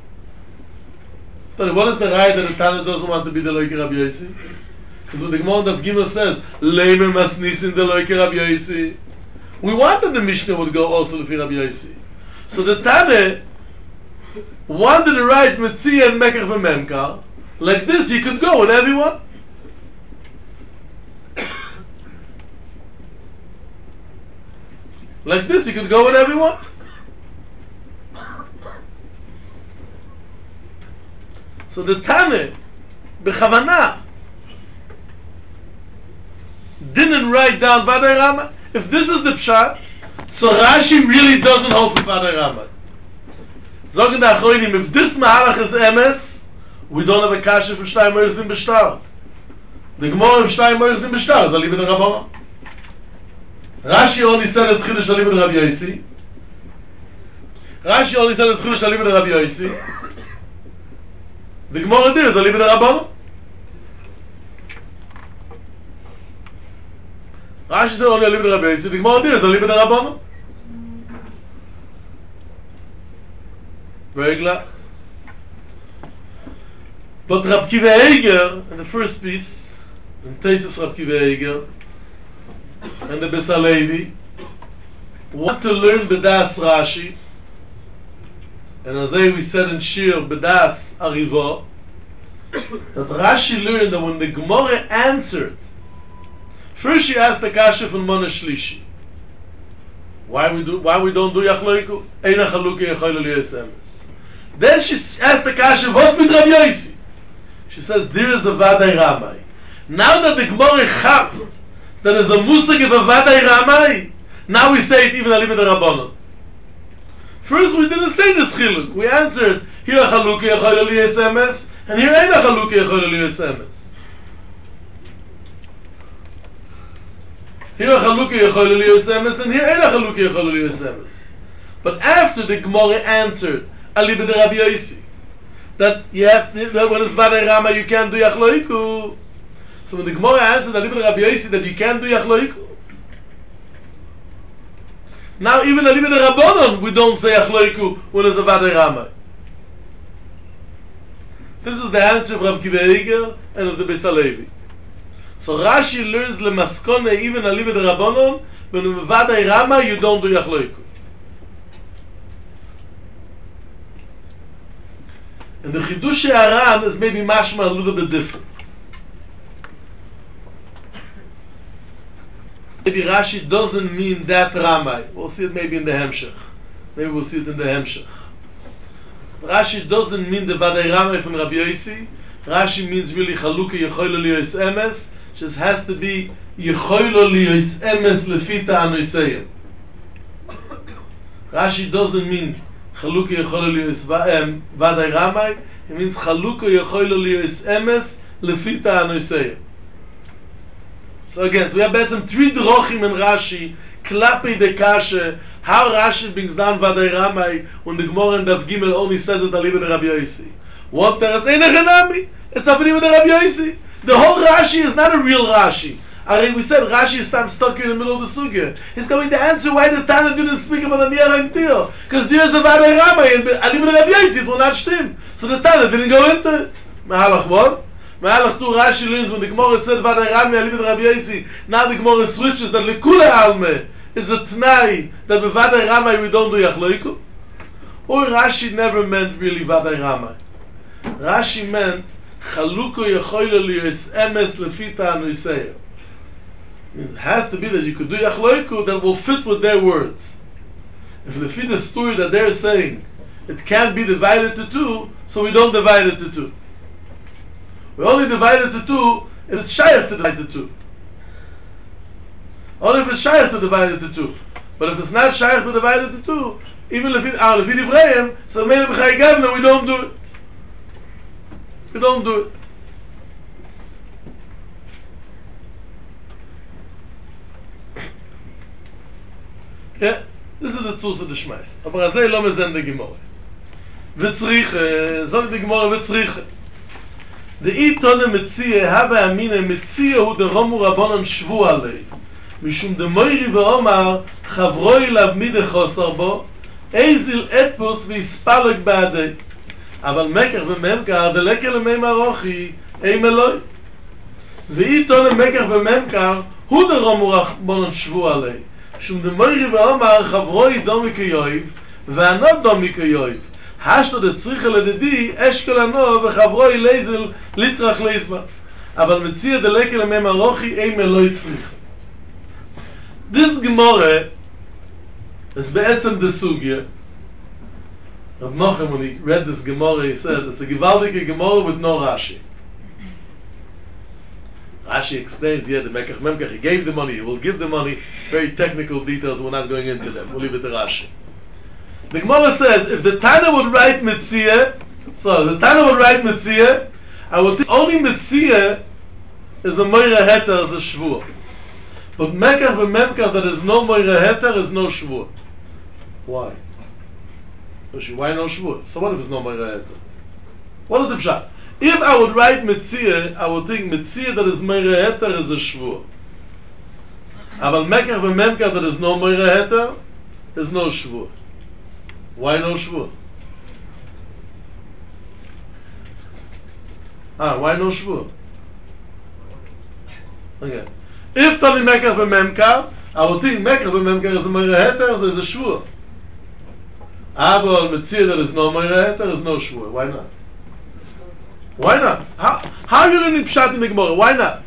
Speaker 6: So what is the right that the Tana doesn't want to be the Loike Rabbi Yossi? Because when the Gemara of Gimel says Leimer Masnisin the Loike Rabbi Yossi, we want that the Mishnah would go also to Rabbi Yossi. So the Tana wanted to write Metzia and Mekach v'Memkar. Like this, he could go with everyone. Like this, he could go with everyone. So the Tana, b'chavana, didn't write down Vadai Ramai. If this is the Pshat, so Rashi really doesn't hold for Vadai Ramai. Sagen der Achroinim, if this Mahalach is Emes, we don't have a kasha for Shtayim Moirzim B'Shtar. The Gemara of Shtayim Moirzim B'Shtar is Aliba de Rabbonon. Rashi only said it's Chidush Aliba de Rabbi Yossi. Rashi only said it's Chidush Aliba de Rabbi Yossi. The Gemara there is Aliba de Rabbonon. Rashi said only Aliba de Rabbi Yossi. The Gemara there is Aliba de Rabbonon. Very glad. But Rab Kiva Eiger, in the first piece, in Tesis Rab Kiva Eiger, and the Besalevi, want to learn Bedas Rashi, and as we said in Shir, Bedas Ariva, that Rashi learned that when the Gemara answered, first she asked the Kasha from Mona Shlishi, why we do, why we don't do Yachloiku? Eina Chaluki Yechoyle Liyesemes. Then she asked the Kasha, what's with Rabbi Yossi? She says, there is a Vadai Ramai. Now that the Gemara chapped, there is a Musag of a Vadai Ramai, now we say it even Aliba de Rabbonon. First we didn't say this Chiluk. We answered, here a Chaluki Yechoyle Liyesemes, and here ain't a Chaluki Yechoyle Liyesemes. Here a Chaluki Yechoyle Liyesemes, and here ain't a Chaluki Yechoyle Liyesemes. But after the Gemara answered, Aliba de Rabbi Yossi, that you have to, that when it's Vadai Ramai you can't do Yachloiku. So when the Gemara answered Aliba de Rabbi Yossi that you can't do Yachloiku, now even Aliba de Rabbonon we don't say Yachloiku when it's a Vadai Ramai. This is the answer of Rab Kiva Eiger and of the Beis Halevi. So Rashi learns lemaskone even Aliba de Rabbonon When you Vadai Rama, you don't do Yachloiku. And the Chidush Aran is maybe mashma a little bit different. Maybe Rashi doesn't mean that Ramai. We'll see it maybe in the Hemshech. Maybe we'll see it in the Hemshech. Rashi doesn't mean the Vadai Ramai from Rabbi Yossi. Rashi means really Chaluka Yechoilo Liyos Emes. Just has to be Yechoilo Liyos Emes Lefita Anoiseyim. Rashi doesn't mean Chaluka Yechoilo Liyos Vadai Ramai. It means Chaluka Yechoilo Liyos Emes Lefita Anoiseyim. So again, so we have some three drochim in Rashi, klapi de kashe, how Rashi brings down Vadai Ramai when the Gemara in Daf Gimel only says it alibi de Rabbi Yossi. What there is ein echanami? It's alibi de Rabbi Yossi. The whole Rashi is not a real Rashi. I think we said Rashi is time stuck in the middle of the sugya. He's going to answer why the Tana didn't speak about the Niyar HaGdil. Because there's the Vadai Ramai and alibi de Rabbi Yossi, it will not stim. So the Tana didn't go into it. Mahalach what? Ma'alach tu Rashi learns when the Gemara said Vadai Ramai alibi de Rabbi Yossi, now the Gemara switches that Lekula Alme is a Tnai that with Vadai Ramai we don't do Yachloiku. Or Rashi never meant really Vadai Ramai. Rashi meant Chaluko Yechoilo Liyos Emes Lefita Anoiseyim. It has to be that you could do Yachloiku that will fit with their words. If Lefi the story that they're saying it can't be divided to two, so we don't divide it to two. We only divide it to two if it's shaykh to divide it to two. Only if it's shaykh to divide it to two. But if it's not shaykh to divide it to two, even if it's out of Ivrahim, so maybe b'chayigavna we don't do it. We don't do it. Yeah, this is the tzuz of the Shmais. Aber azay lo mezen de Gemara. V'tzriche, zog de Gemara v'tzriche. The Itone Metzia have a mine Metzia who the Romu Rabbanon shvu alei. Mishum de Moiri ve'omar chavroi lav mide chosar bo eizil etpus v'ispalek ba'adei. אבל מקח וממכר דלקה למי מרוחי אי מלוי ואיתו למקח וממכר הוא דרומו רחבונן שבו עלי שום דמוירי ואומר חברוי דומי כיויב וענו דומי כיויב השתו דצריכה לדדי אשכל ענו וחברוי לייזל ליטרח לייזבה אבל מציע דלקה למי מרוחי אי מלוי צריכה. This Gemara is בעצם דסוגיה. Rav Nochem, when he read this Gemara, he said, it's a Gewaldike Gemara with no Rashi. Rashi explains, yeah, the Mekach Memkach, he gave the money, he will give the money, very technical details, we're not going into them, we'll leave it to Rashi. The Gemara says, if the Tana would write Metzia, so the Tana would write Metzia, I would think only Metzia is a Moira Heter, is a Shvur. But Mekach and Memkach, that is no Moira Heter, is no Shvur. Why? Why no Shvur? So what if it's no Moira Heter? What is the pshat? If I would write Metzia, I would think Metzia that is Moira Heter is a Shvur. Aval Mekach and Memkach that is no Moira Heter is no Shvur. Why no Shvur? Ah, why no Shvur? Okay. If Tani Mekach and Memkach, I would think Mekach and Memkach is a Moira Heter, so it's a Shvur. Aval Metzia that is no Moira Heter is no Shvur. Why not? Why not? How, how are you learning Pshat in the Gemara? Why not?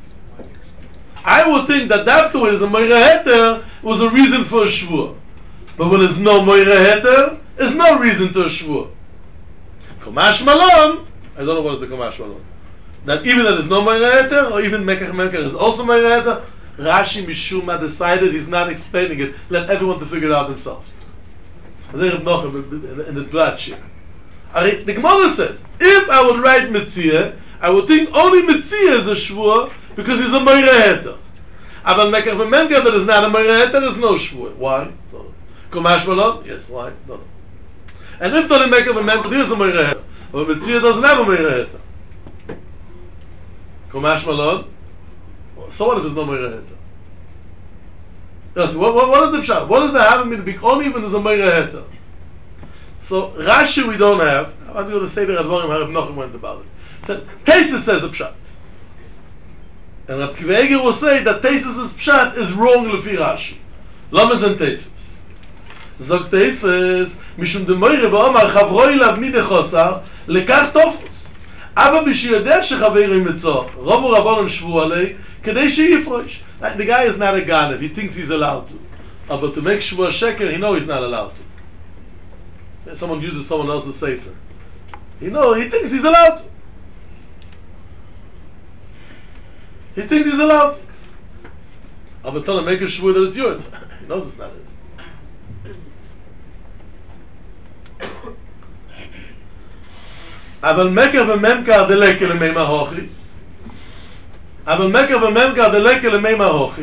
Speaker 6: I would think that afterwards is a Moira Heter was a reason for a Shvur. But when there's no Moira Heter, there's no reason to a Shvur. Komash Malon, I don't know what is the Komash Malon. That even that there's no Moira Heter, or even Mekach Memkach is also Moira Heter, Rashi Mishuma decided he's not explaining it. Let everyone to figure it out themselves. In the bloodshed. The Gemara says, if I would write Metzia, I would think only Metzia is a Shvur because he's a Moira Heter. Aval Mekach Memkach that is not a Moira Heter is no Shvur. Why? No. Komash Malon? Yes, why? No, no. And if Tani Mekach Memkach there is a Moira Heter, but Metzia doesn't have a Moira Heter. Komash Malon? So what if it's no Moira Heter? Yes, what, what, what is the pshat? What does the have mean? Only when there's a Moira Heter. So Rashi we don't have. I'm going to say the Radvarim Harav Nochem went about it. So Tesis says a pshat. And Rab Akiva Eiger will say that Tosfos' pshat is wrong lefi Rashi. Lama zen Tosfos. Zog Tosfos, mishum de moire v'omar chavroi lav midei chosar, lekach tofos. אבל בשביל יודע שחברים מצוא, רוב ורבון שבו עלי, כדי שיפרוש. The guy is not a ganav, he thinks he's allowed to. But to make shvu sheker, he knows he's not allowed to. Someone uses someone else's sefer. He knows, he thinks he's allowed to. He thinks he's allowed to. But tell him, make a shvu that it's yours. He knows it's not his. אבל מקר וממכר דלקה למימה הוכי אבל מקר וממכר דלקה למימה הוכי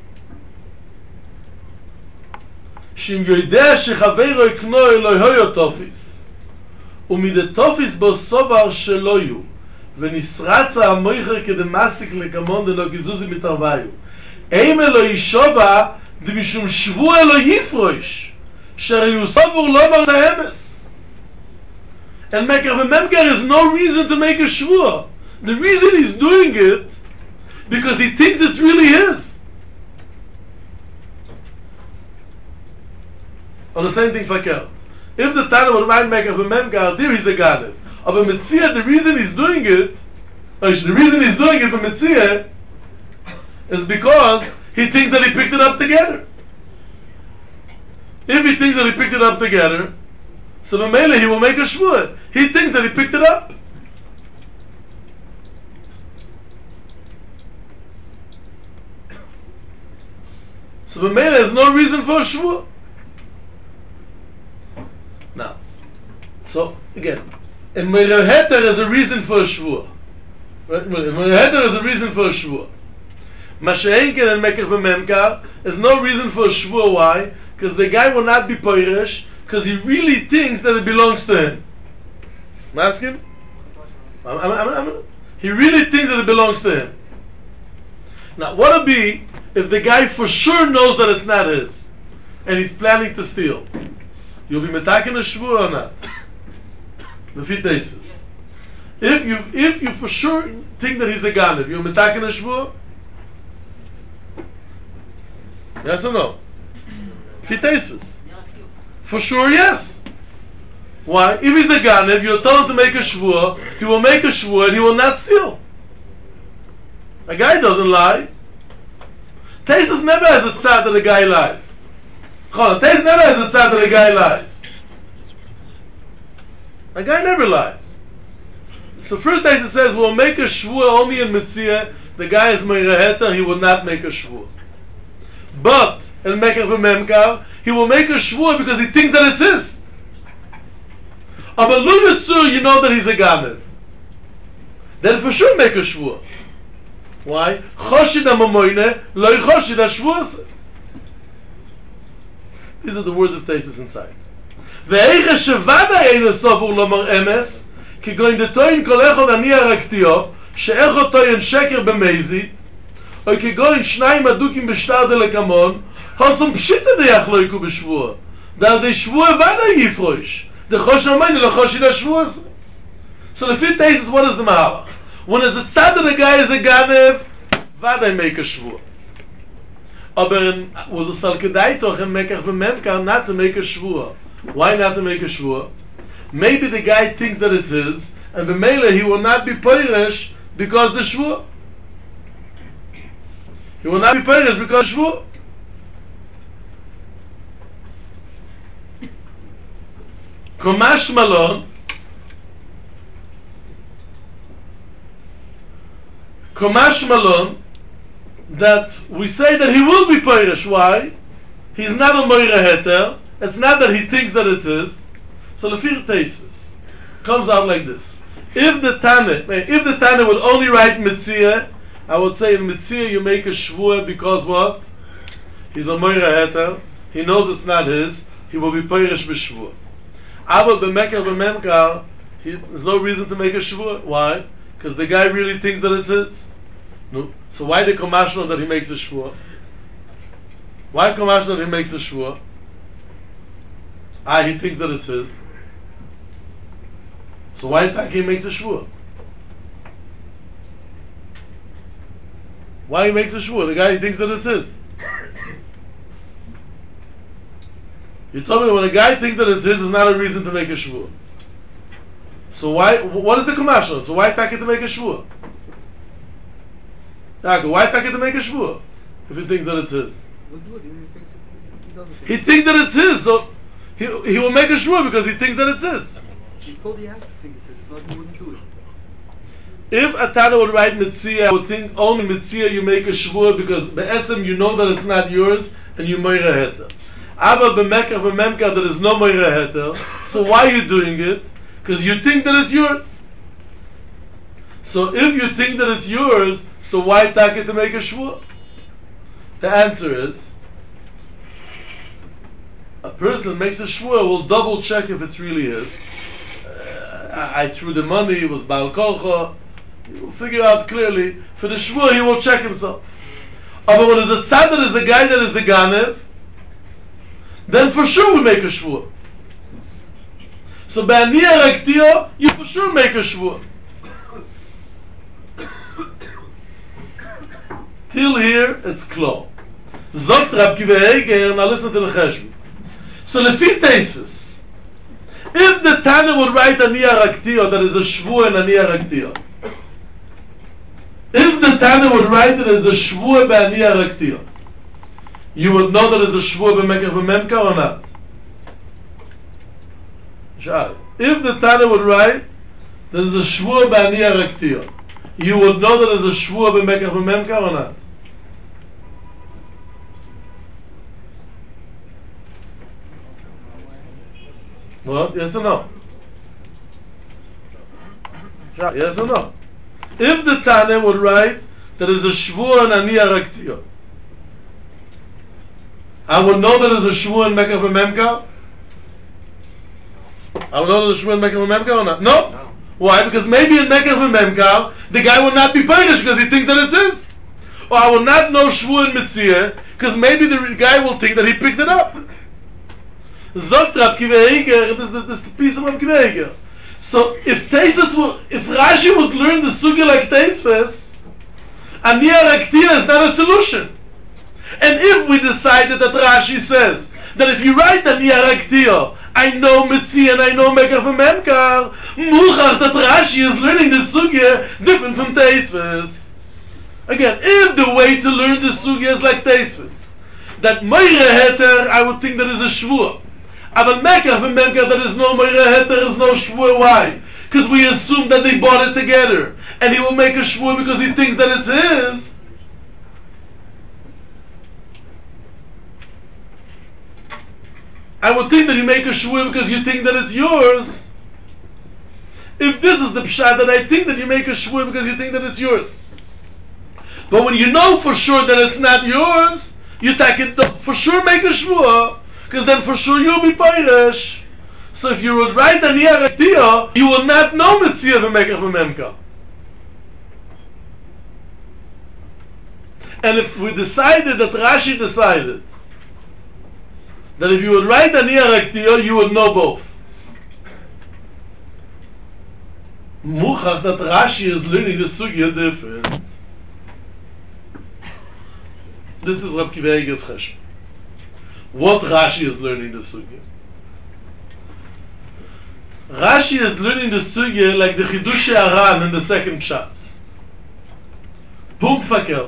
Speaker 6: שאם יודע שחברו יקנו אלוהי הטופיס ומדי טופיס בו סובר שלא יהיו ונסרצה המויכר כדמסיק לקמון דלא גזוזי מתרוויו אם אלוהי שובה דמשום שבו אלוהי יפרוש שהרי הוא סובר לא מרצה אמס. And Mekar v'Memkar is no reason to make a shvuah. The reason he's doing it because he thinks it's really his. On the same thing fakir. If the Tana would mind Mekar v'Memkar, there he's a Ganev. But Metzia, the reason he's doing it, the reason he's doing it for Metzia is because he thinks that he picked it up together. If he thinks that he picked it up together, so Mamela he will make a shvuah. He thinks that he picked it up. So Mamela has no reason for a shvuah. Now, so again, in Meir Heter there's a reason for a shvuah. Right? In Meir Heter there's a reason for a shvuah. Masha'enken and Mekar v'Memkar there's no reason for a shvuah. Why? Because the guy will not be poirish. Because he really thinks that it belongs to him. Ask him. I'm, I'm, I'm, I'm, he really thinks that it belongs to him. Now, what would be if the guy for sure knows that it's not his, and he's planning to steal? You'll be metaken a shvuah or not? The fit Tosfos. If you if you for sure think that he's a ganav, you'll metaken a shvuah? Yes or no? Fit Tosfos. For sure, yes. Why? If he's a Ganev, you'll tell him to make a shvuah, he will make a shvuah and he will not steal. A guy doesn't lie. Tosfos never has a tzad that the guy lies. Tosfos never has a tzad that the guy lies. A guy never lies. So first Tosfos says, we'll make a shvuah only in Metzia. The guy is Meir Heter, he will not make a shvuah. But, in Mekar v'Memkar, he will make a shvuah because he thinks that it's his. But look at you know that he's a ganev. Then for sure make a shvuah. Why? Choshid ha'mamoyne, lo choshid ha'shvuah. These are the words of Tosfos inside. Ve'eicha shevada ein esovur lomar emes, ki goin detoin kol echod ani haraktio, she'echod toyin sheker b'mezi, או כגוין שניים אדוקים בשטר דלקמון, הוסם פשיטה דיח לא יקו בשבוע. דה די שבוע ודה יפרוש. דה חוש נאמייני לא חושי דה שבוע. So the fifth case is what is the mahalach? When it's a tzad that the guy is a ganev, ודה make a שבוע. Aber was a salkedai toch in Mekar v'Memkar not to make a שבוע. Why not to make a שבוע? Maybe the guy thinks that it's his, and b'meila he will not be poirish because the שבוע. He will not be punished because shvuah. Komash malon. Komash malon. That we say that he will be punished. Why? He's not a Meir Heter. It's not that he thinks that it is. So the Fir Tosfos comes out like this. If the Tana, if the Tana would only write Metzia, I would say in Metzia you make a shvuah because what? He's a Meir Heter. He knows it's not his. He will be perish b'shvuah. But b'Mekar v'Memkar, there's no reason to make a shvuah. Why? Because the guy really thinks that it's his. No. So why the Komashno that he makes a shvuah? Why Komashno that he makes a shvuah? Ah, he thinks that it's his. So why he makes a shvuah? Why he makes a shvua? The guy he thinks that it's his. You told me that when a guy thinks that it's his, is not a reason to make a shvua. So why? What is the commercial? So why take it to make a shvua? Why take it to make a shvua if he thinks that it's his?
Speaker 5: We'll do it even if he thinks it- he doesn't think
Speaker 6: He
Speaker 5: it.
Speaker 6: thinks that it's his, so he he will make a shvua because he thinks that it's his.
Speaker 5: He told he has to think it's his. If not, he wouldn't do it.
Speaker 6: If a Tana would write Mitzia, I would think only Mitzia you make a shvua because be'etzem you know that it's not yours and you moira heter. Aber b'mekach v'memkach there is no moira heter, so why are you doing it? Because you think that it's yours. So if you think that it's yours, so why take it to make a shvua? The answer is, a person makes a shvua will double check if it's really his. Uh, I, I threw the money, it was Baal Kocha. He will figure out clearly. For the shvua, he will check himself. But when there's a tzad that is a guy that is a ganev, then for sure we make a shvua. So by Aniyah Raktiyah, you for sure make a shvua. Till here, it's clear. Zogt Rab Kiva Eiger, now listen to the cheshbon. So lefi Tosfos, if the Tana would write Aniyah Raktiyah, there is a shvua in Aniyah Raktiyah. If the Tana would write it as a shvua by Aniyah Raktiyah, you would know that it's a shvua by Mekach v'Memkach or not? Shal. If the Tana would write there's a shvua by Aniyah Raktiyah, you would know that there's a shvua by Mekach v'Memkach or not? What? Yes or no? Yes or no? If the Tana would write that is a shvua and Aniyah Raktiyah, I would know that there's a shvua in Mekach v'Memkach? I would know there's a shvua in Mekach v'Memkach or not? No.
Speaker 5: No.
Speaker 6: Why? Because maybe in Mekach v'Memkach the guy will not be punished because he thinks that it's his. Or I will not know shvua in Mitzia because maybe the guy will think that he picked it up. Zogt Rab Kiva Eiger, this is the, this is the piece of Rab Kiva Eiger. So if Tosfos will, if Rashi would learn the sugya like Tosfos, Aniyah Raktiyah is not a solution. And if we decided that Rashi says that if you write Aniyah Raktiyah, I know Mitzia and I know Mekach v'Memkach, Muchach that Rashi is learning the sugya different from Tosfos. Again, if the way to learn the sugya is like Tosfos, that Moira Heter, I would think that is a shvua. But Mekach v'Memkach, there is no Moira Heter, there is no shvua. Why? Because we assume that they bought it together, and he will make a shvua because he thinks that it's his. I would think that you make a shvua because you think that it's yours. If this is the pshat, that I think that you make a shvua because you think that it's yours. But when you know for sure that it's not yours, you take it for sure make a shvua, because then for sure you'll be pirish. So if you would write Aniyah Raktiyah, you will not know Mitzia v'Mekach v'Memkach. And if we decided that Rashi decided that if you would write Aniyah Raktiyah, you would know both. Muchach that Rashi is learning the sugya different. This is Rab Kiva Eiger's cheshbon. What Rashi is learning the sugya? Rashi is learning the sugya like the Chidush Aran in the second pshat. Punkt verkehrt.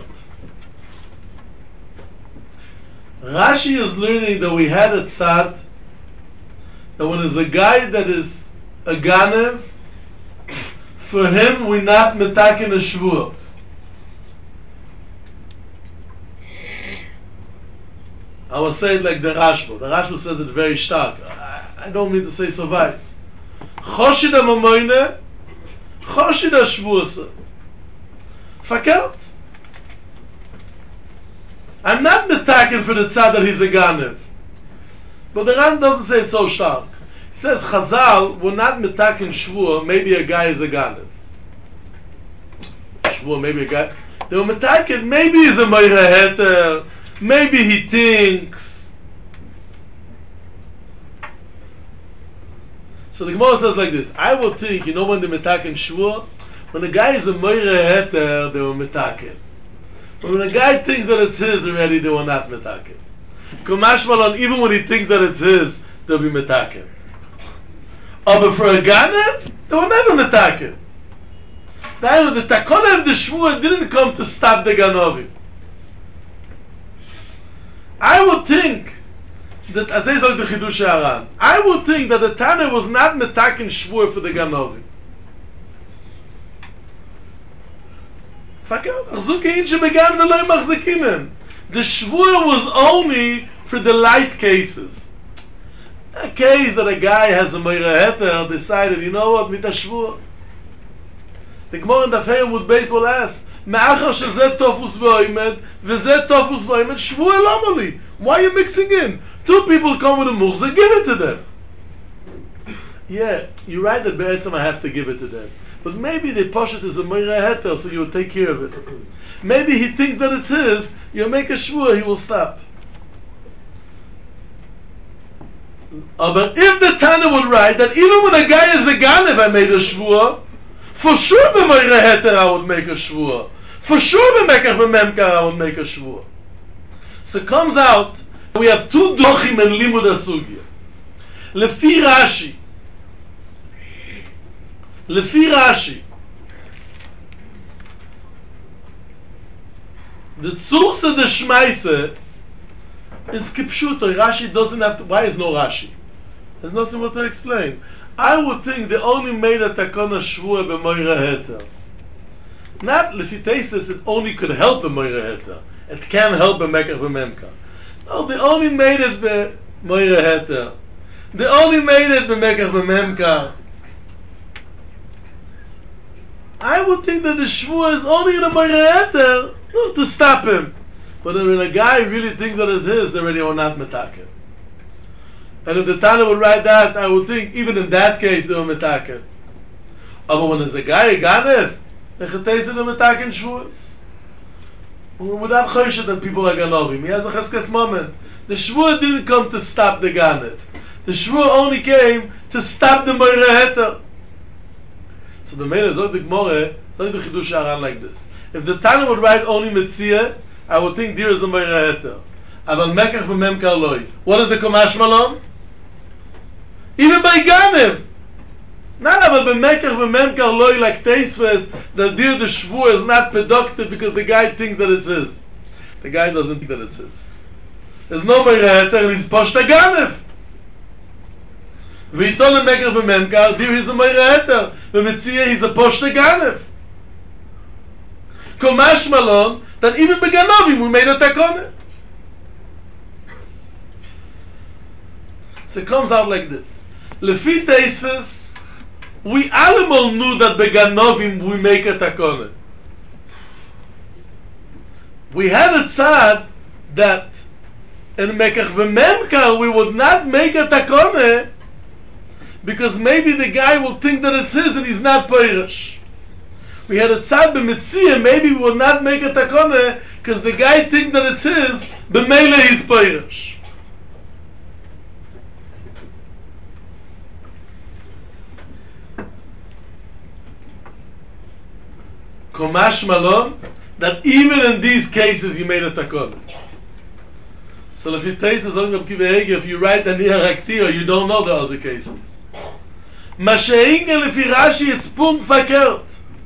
Speaker 6: Rashi is learning that we had a tzad, that when there's a guy that is a ganev, for him we're not metakin a shvua. I will say it like the Rashba. The Rashba says it very stark. I, I don't mean to say so weit. Choshid ha-mamoyne, choshid ha-shvuasa. Verkehrt. I'm not metakin for the tzad that he's a ganev. But the Ran doesn't say it so stark. He says Chazal will not metakin shvua, maybe a guy is a ganev. Shvua, maybe a guy. They will metakin, maybe he's a moira heter, maybe he thinks. So the Gemara says like this: I will think, you know, when they metaken shvua, when the guy is a moira heter, they will metaken. But when a guy thinks that it's his already, they will not metaken. Kumash Malon, even when he thinks that it's his, they'll be metaken. Oh, but for a Ganev, they will never metaken. Now, the takona of the Shvuah didn't come to stop the Ganovim. I would think that, as I said, the Chidush Aran, I would think that the Tana was not metaken Shvuah for the Ganovim. The Shvuah was only for the light cases. A case that a guy has a Meira Heter decided, you know what, mit a Shvuah. The Gemara in the Feir would base will ask, Me'achar shezeh tofus v'oimed, v'zeh tofus v'oimed, Shvuah lomoli. Why are you mixing in? Two people come with a muchzah, give it to them. Yeah, you're right that be'etzem I have to give it to them. But maybe the poshet is a Meira Heter, so you'll take care of it. Maybe he thinks that it's his, you'll make a Shvuah, he will stop. Uh, but if the Tana would write that even when a guy is a Ganev, I made a Shvuah, for sure b'Meira Heter I would make a Shvuah. For sure b'Mekach v'Memkar I would make a Shvuah. So it comes out, we have two dochim in Limud HaSugya. Lefi Rashi. Lefi Rashi. The Tzurse de Shmeise is kipshuto. Rashi doesn't have to. Why is no Rashi? There's nothing more to explain. I would think they only made a takona shvuah b'Meira Heter. Not lefitesis, it only could help b'Meira Heter. It can help b'Mekach v'Memkar. No, they only made it b'Meira Heter. They only made it b'Mekach v'Memkar. I would think that the shvuah is only in a Meira Heter, no, to stop him. But when a guy really thinks that it's his, they already are not metaken. And if the Tana would write that, I would think even in that case they were metaken. But when there's a guy, a Ganev, the Chetesa the metaken shvuahs. Without choishet that people are Ganovim. He has a cheskes moment. The shvuah didn't come to stop the Ganev. The shvuah only came to stop the Meira Heter. So the Meir Zog the Gemara, Zog the Chidush Aran like this. If the Tana would write only Metzia, I would think there is a Meira Heter. Aval Mekach v'Memkar loy. What is the Kumash Malon? Even by Ganev. Not aval b'Mekach v'Memkar loy like Teisves, that there the Shvuah is not productive because the guy thinks that it's his. The guy doesn't think that it's his. There's no Meira Heter and he's Poshta Ganev. V'itol Mekach v'Memkar, there is a Meira Heter. V'Metzia he's a Poshta Ganev. Kumash Malon, that even by Ganovim we made a takona. So it comes out like this. Lefi Teisves, we all knew that by Ganovim we make a takona. We had a tzad that in Mekach v'Memkar we would not make a takona because maybe the guy will think that it's his and he's not Peirish. We had a tzad b'Metzia, maybe we will not make a takona because the guy thinks that it's his, b'meila he's Peirish. Kumash Malon, that even in these cases you made a takona. So if you taste if you write the Niharaktir, you don't know the other cases. Masha'inge lefi Rashi, it's punkt verkehrt.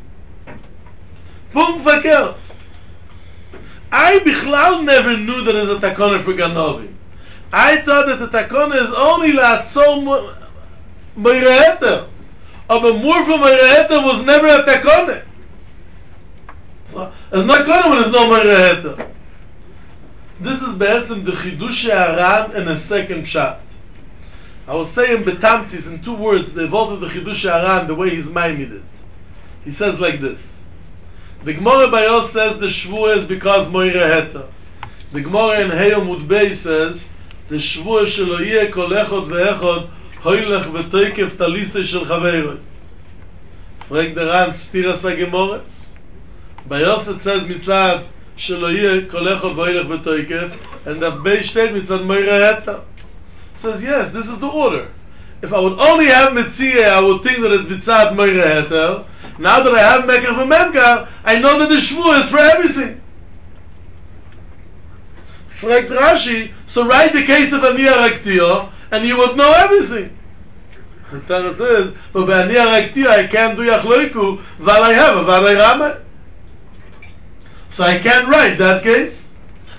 Speaker 6: Punkt verkehrt. I bichlal never knew that there's a takona for Ganovim. I thought that the takona is only la'atzol Meira Heter. Aber more for Meira Heter was never a takona. So, there's no takona when there's no Meira Heter. This is be'etzem the Chidush Aran in a second shot. I will say in Betamtis, in two words, the evolve of the Chidush Aran, the way he's maimed it. He says like this. The Gemara Bayos says the Shvuah is because Meira Heter. The Gemara in Heyo Mudbei says the Shvuah shelo yeh kol echod ve'echod hoylech v'toikev taliste shel chaveiroi. Frag the Ran Stiras HaGemoras. Bayos it says mitzad shelo yeh kol echod hoylech v'toikev, and the Bei steht mitzad Meira Heter. Says yes, this is the order. If I would only have Metzia, I would think that it's mitzad Meira Heter. Now that I have Mekach v'Memkar, I know that the Shvuah is for everything. Fragt Rashi, so write the case of Ani Araktiya, and you would know everything. The Torah says, but by Ani Araktiya I can't do Yachloiku, while I have a Vadai Rama. So I can't write that case.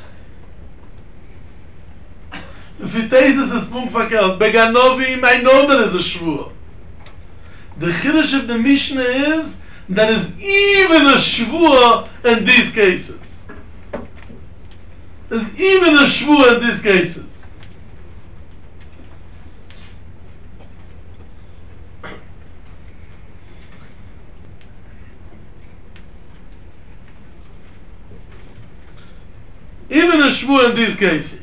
Speaker 6: If it is is Punkt verkehrt, Beganovim, I know that is a Shvur. The Chiddush of the Mishnah is that is even a Shvur in these cases. There's even a Shvur in these cases. Even a Shvur in these cases.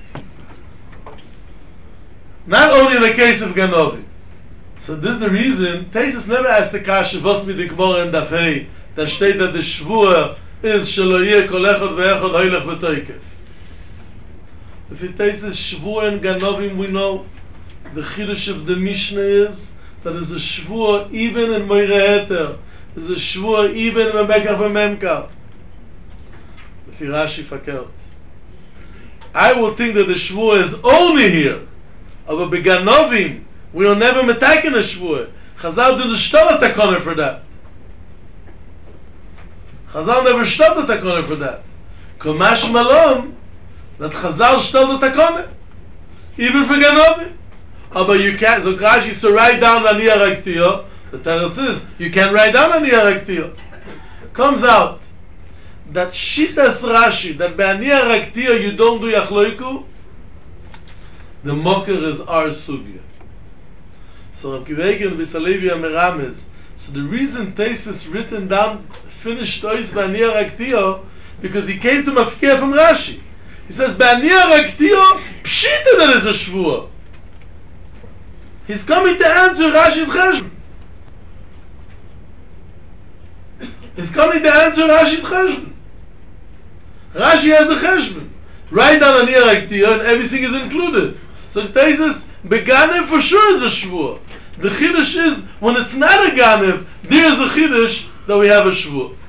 Speaker 6: Not only in the case of Ganovi. So this is the reason, Taisus never asked the Kasha, was mit the Gemara in Dafei, that steht that the Shvur is Shelo yeh kol echad ve'echad hoylech v'toikef. If it Taisus Shvur in Ganovim, we know, the Chiddush of the Mishnah is, that is a Shvur even in Moire Heter, is a Shvur even in Mekach v'Memkar. If Rashi fakert. I will think that the Shvur is only here. Aber Beganovim, we will never metaken a Shvur. Chazal didn't start a takona for that. Chazal never started a takona for that. Komash Malom, that Chazal started a takona. Even for Ganovim. Aber you can't, so Rashi used to write down Ani Araktiya. The Torah says, you can write down Ani Araktiya. Comes out that Shitas Rashi, that by Ani Araktiya you don't do Yachloiku, the mocker is our sugya. So Rav Kivegen V'Salevi Amirames. So the reason Taisus written down finished Ois B'Ani Araktiya, because he came to Mafkeh from Rashi. He says B'Ani Araktiya Pshita that is a Shvur. He's coming to answer Rashi's Cheshbon. He's coming to answer Rashi's Cheshbon. Rashi has a Cheshbon. Write down Ani Araktiya and everything is included. So Taisus, Beganev for sure is a Shvur. The Chiddush is, when it's not a Ganev, there is a Chiddush that we have a Shvur.